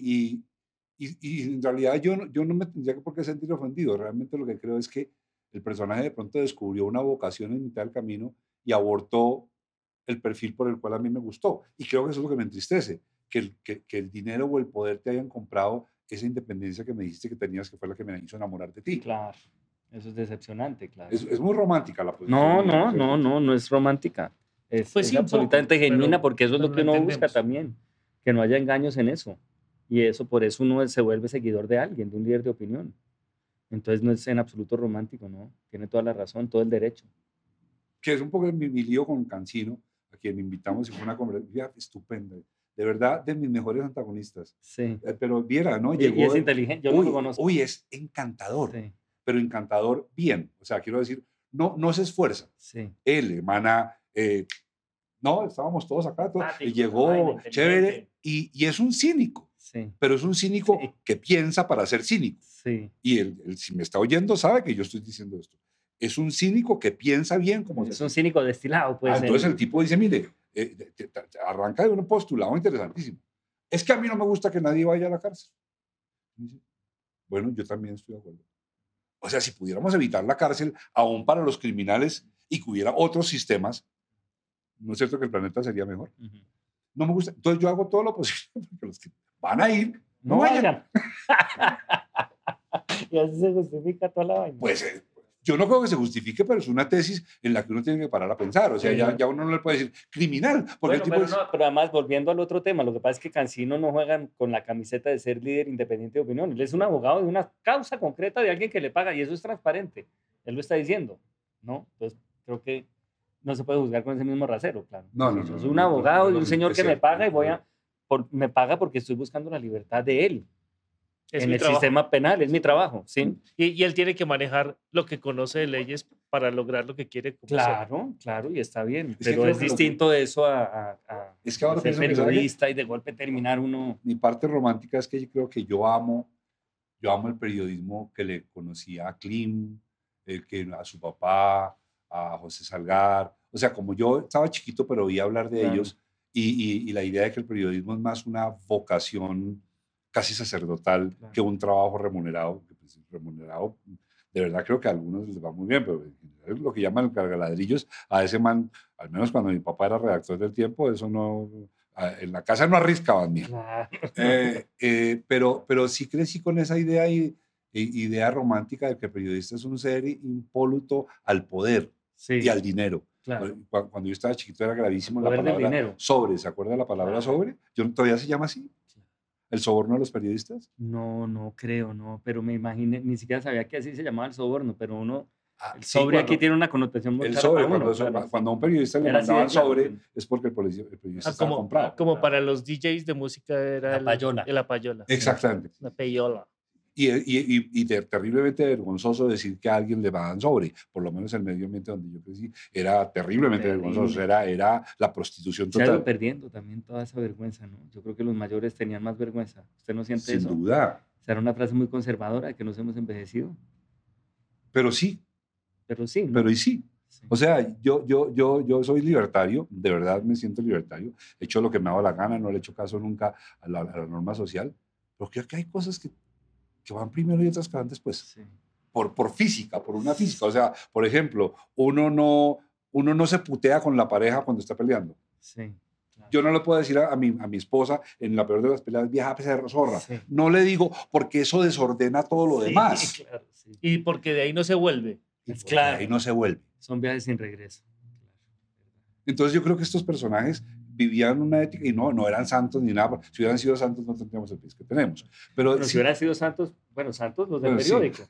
y en realidad yo no me tendría por qué sentir ofendido. Realmente lo que creo es que el personaje de pronto descubrió una vocación en mitad del camino y abortó el perfil por el cual a mí me gustó. Y creo que eso es lo que me entristece, que el dinero o el poder te hayan comprado esa independencia que me dijiste que tenías, que fue la que me hizo enamorar de ti. Claro, eso es decepcionante, claro. Es muy romántica la posición. No es romántica. Pues es sí, un poco, absolutamente genuina pero porque eso es lo no que uno busca entendemos. también, que no haya engaños en eso. Y eso, por eso uno se vuelve seguidor de alguien, de un líder de opinión. Entonces no es en absoluto romántico, ¿no? Tiene toda la razón, todo el derecho. Que es un poco mi lío con Cancino, a quien invitamos y fue una conversación estupenda. De verdad, de mis mejores antagonistas. Sí. Pero viera, ¿no? Y Llegó, es inteligente, yo no lo conozco. Uy, es encantador, Sí, pero encantador bien. O sea, quiero decir, no se esfuerza. sí. Él emana, no, estábamos todos acá, Simpático, llegó vaina, chévere, inteligente. y es un cínico, Sí, pero es un cínico Sí. que piensa para ser cínico. sí. Y él, si me está oyendo, sabe que yo estoy diciendo esto. Es un cínico que piensa bien como Es un cínico destilado, pues. entonces el tipo dice, mire, arranca de un postulado interesantísimo. Es que a mí no me gusta que nadie vaya a la cárcel. Dice, bueno, yo también estoy de acuerdo. O sea, si pudiéramos evitar la cárcel aún para los criminales y que hubiera otros sistemas, ¿no es cierto que el planeta sería mejor? Ujú. No me gusta. Entonces yo hago todo lo posible porque los que van a ir, no No vayan. vayan. Y así se justifica toda la vaina. Pues yo no creo que se justifique, pero es una tesis en la que uno tiene que parar a pensar. O sea, Sí. ya uno no le puede decir criminal, porque el Bueno, tipo pero, es... no, pero además, volviendo al otro tema, lo que pasa es que Cancino no juega con la camiseta de ser líder independiente de opinión. Él es un abogado de una causa concreta de alguien que le paga y eso es transparente. Él lo está diciendo, ¿no? Entonces, creo que no se puede juzgar con ese mismo rasero, claro. No, Yo no, soy no, un no, abogado no, de no, un señor es que me cierto, paga y no. me paga porque estoy buscando la libertad de él Es en mi el trabajo. sistema penal, es mi trabajo, ¿sí? Y él tiene que manejar lo que conoce de leyes para lograr lo que quiere. como sea. Claro, y está bien, Es que pero creo es que lo distinto eso a Es que ahora ser pienso que, ¿sabe qué? periodista y de golpe terminar uno... Mi parte romántica es que yo creo que yo amo el periodismo que le conocía a Klim, que a su papá, a José Salgar. O sea, como yo estaba chiquito, pero oía hablar de Claro. ellos y la idea de que el periodismo es más una vocación casi sacerdotal Claro. que un trabajo remunerado. Que, pues, remunerado, de verdad creo que a algunos les va muy bien, pero en general es lo que llaman el cargaladrillos. A ese man, al menos cuando mi papá era redactor del Tiempo, eso no... En la casa no arriscaban, mía. Claro. Pero sí crecí con esa idea romántica de que el periodista es un ser impoluto al poder Sí, y al dinero. claro. Cuando yo estaba chiquito era gravísimo Al la poder del palabra dinero. sobre. ¿Se acuerda de la palabra Claro. sobre? ¿Todavía se llama así? ¿El soborno de los periodistas? No creo, no, pero me imaginé, ni siquiera sabía que así se llamaba el soborno, pero uno, el Sí, sobre aquí cuando- tiene una connotación muy el clara sobre, para uno, cuando, claro, sí. cuando a un periodista le Era así de mandaban claro, sobre, sí. es porque el periodista Ah, estaba comprado. como para los DJs de música era La payola. la payola. Exactamente. La payola. Y terriblemente vergonzoso decir que a alguien le daban sobre, por lo menos en el medio ambiente donde yo crecí, era terriblemente Terrible. vergonzoso, era la prostitución Se ha ido total. perdiendo también toda esa vergüenza, ¿no? Yo creo que los mayores tenían más vergüenza. ¿Usted no siente Sin eso? duda, O sea, era una frase muy conservadora que nos hemos envejecido, pero sí, pero sí, ¿no? pero y sí. Sí. O sea, yo soy libertario, de verdad me siento libertario, he hecho lo que me ha dado la gana, no le he hecho caso nunca a la norma social, pero creo que hay cosas que van primero y otras que van después. Sí. Por física, por una física. O sea, por ejemplo, uno no se putea con la pareja cuando está peleando. Sí, claro. Yo no le puedo decir a mi esposa en la peor de las peleas, vieja zorra. Sí. No le digo porque eso desordena todo lo Sí, demás. claro, sí. Y porque de ahí no se vuelve. Y porque Claro. ahí no se vuelve. Son viajes sin regreso. Entonces yo creo que estos personajes vivían una ética y no eran santos ni nada. Si hubieran sido santos no tendríamos el país que tenemos. Pero Bueno, sí, si hubieran sido santos, bueno, santos los del Bueno, sí. periódico.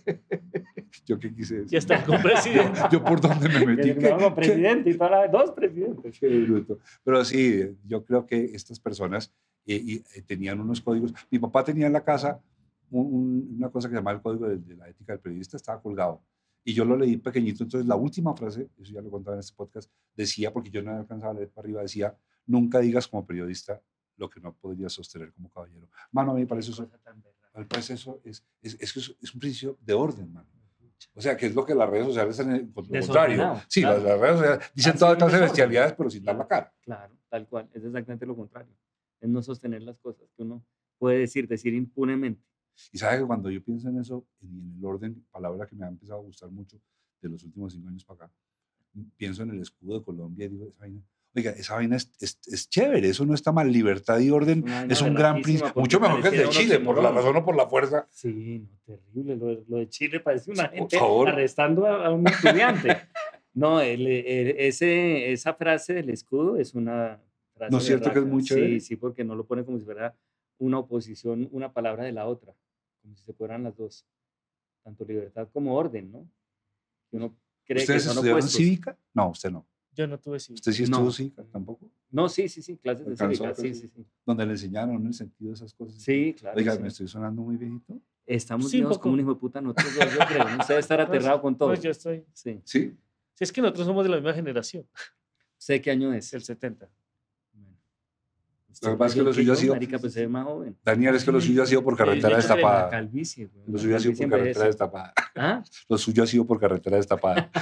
yo qué quise decir. Ya está con presidente. Yo por dónde me Que metí. terminaron con presidente y toda dos presidentes. Qué bruto. Pero sí, yo creo que estas personas tenían unos códigos. Mi papá tenía en la casa una cosa que se llamaba el código de la ética del periodista, estaba colgado. Y yo lo leí pequeñito, entonces la última frase, eso ya lo contaba en este podcast, decía, porque yo no alcanzaba a leer para arriba, decía, nunca digas como periodista lo que no podría sostener como caballero. Mano, a mí me parece eso. Cosa tan berraca. Me parece eso es un principio de orden, mano. O sea, que es lo que las redes sociales hacen lo contrario. Desordenado, Sí, claro. las redes sociales dicen Así toda un clase de desorden. bestialidades, pero sin dar la cara. Claro, tal cual. Es exactamente lo contrario. Es no sostener las cosas que uno puede decir impunemente. Y sabes que cuando yo pienso en eso, en el orden, palabra que me ha empezado a gustar mucho de los últimos 5 años para acá, pienso en el escudo de Colombia y digo, esa vaina es chévere, eso no está mal, libertad y orden Una vaina es un gran berraquísima, principio, porque mucho mejor que el de pareciera un Chile, por la oxímoron. razón o por la fuerza. Sí, no, terrible. Lo de Chile parece una Por gente favor. arrestando a un estudiante. No, esa frase del escudo es una frase ¿No es cierto que es berraca. muy chévere? Sí, porque no lo pone como si fuera una oposición, una palabra de la otra, como si se fueran las dos, tanto libertad como orden, ¿no? Que uno cree que ¿Ustedes son estudiaron opuestos. cívica? No, usted no. Yo no tuve cívica. ¿Usted sí estudió No. cívica? ¿Tampoco? No, sí, clases de ¿Alcanzó cívica, a sí, hacer sí. Donde le enseñaron el sentido de esas cosas. Sí, claro. Oiga, sí. me estoy sonando muy viejito. Estamos Sí, un viejos poco. como un hijo de puta nosotros dos, yo creo. ¿No? Usted debe estar aterrado con todo. Pues yo estoy. Sí. Sí. Si es que nosotros somos de la misma generación, ¿Usted qué año es? el 70. Bueno. Lo que pasa es que lo suyo ha sido- Marica, pues se ve más joven. Daniel, es que lo suyo ha sido por carretera Sí, La destapada. calvicie, güey. Lo La suyo ha sido calvicie por carretera envejece. destapada. ¿Ah? Lo suyo ha sido por carretera destapada.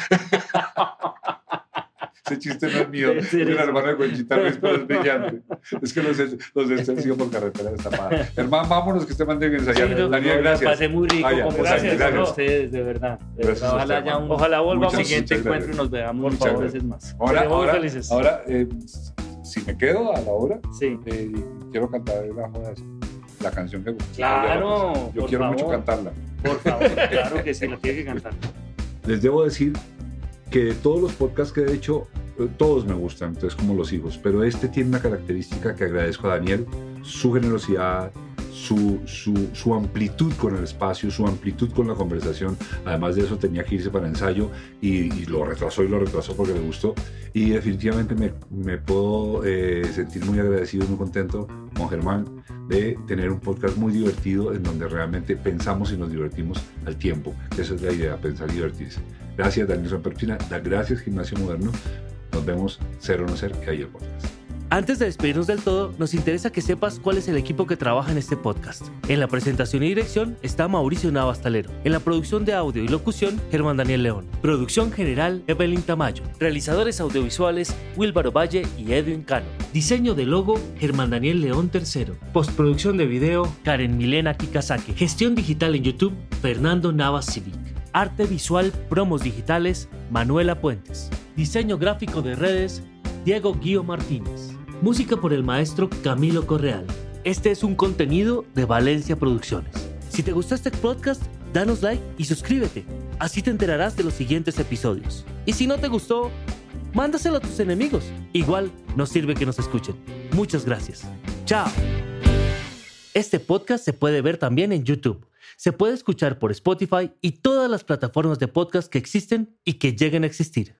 Ese chiste no es mío. Debe Es ser el eso. hermano de Conchita Ruiz, pero es brillante. Es que los de este han sido por carretera destapada. Hermano, vámonos que este man tiene que ensayar. Sí, no, Daniel, La gracias. pasé muy rico Vaya, con gracias, con no. ustedes, de verdad. De Gracias verdad. a Ojalá usted, haya hermano. Ojalá volvamos. un siguiente muchas encuentro y gracias. nos veamos Por muchas favor. veces más. Seremos muy felices. Ahora, si me quedo a la hora, Sí. quiero cantar la joda esa. La canción que Claro, yo por quiero mucho favor. cantarla. Por favor, claro que sí, la tiene que cantar. Les debo decir que de todos los podcasts que he hecho, todos me gustan, entonces como los hijos, pero este tiene una característica que agradezco a Daniel, su generosidad, su amplitud con el espacio, su amplitud con la conversación. Además de eso tenía que irse para ensayo y lo retrasó porque le gustó, y definitivamente me puedo sentir muy agradecido y muy contento con Germán de tener un podcast muy divertido en donde realmente pensamos y nos divertimos al tiempo. Esa es la idea, pensar y divertirse. Gracias Daniel Samperpina, gracias Gimnasio Moderno. Nos vemos Ser o No Ser, que hay el podcast. Antes de despedirnos del todo, nos interesa que sepas cuál es el equipo que trabaja en este podcast. En la presentación y dirección está Mauricio Navas Talero. En la producción de audio y locución, Germán Daniel León. Producción general, Evelyn Tamayo. Realizadores audiovisuales, Wilbaro Valle y Edwin Cano. Diseño de logo, Germán Daniel León III. Postproducción de video, Karen Milena Kikasake. Gestión digital en YouTube, Fernando Navas Civic. Arte visual, promos digitales, Manuela Puentes. Diseño gráfico de redes, Diego Guío Martínez. Música por el maestro Camilo Correal. Este es un contenido de Valencia Producciones. Si te gustó este podcast, danos like y suscríbete. Así te enterarás de los siguientes episodios. Y si no te gustó, mándaselo a tus enemigos. Igual nos sirve que nos escuchen. Muchas gracias. Chao. Este podcast se puede ver también en YouTube. Se puede escuchar por Spotify y todas las plataformas de podcast que existen y que lleguen a existir.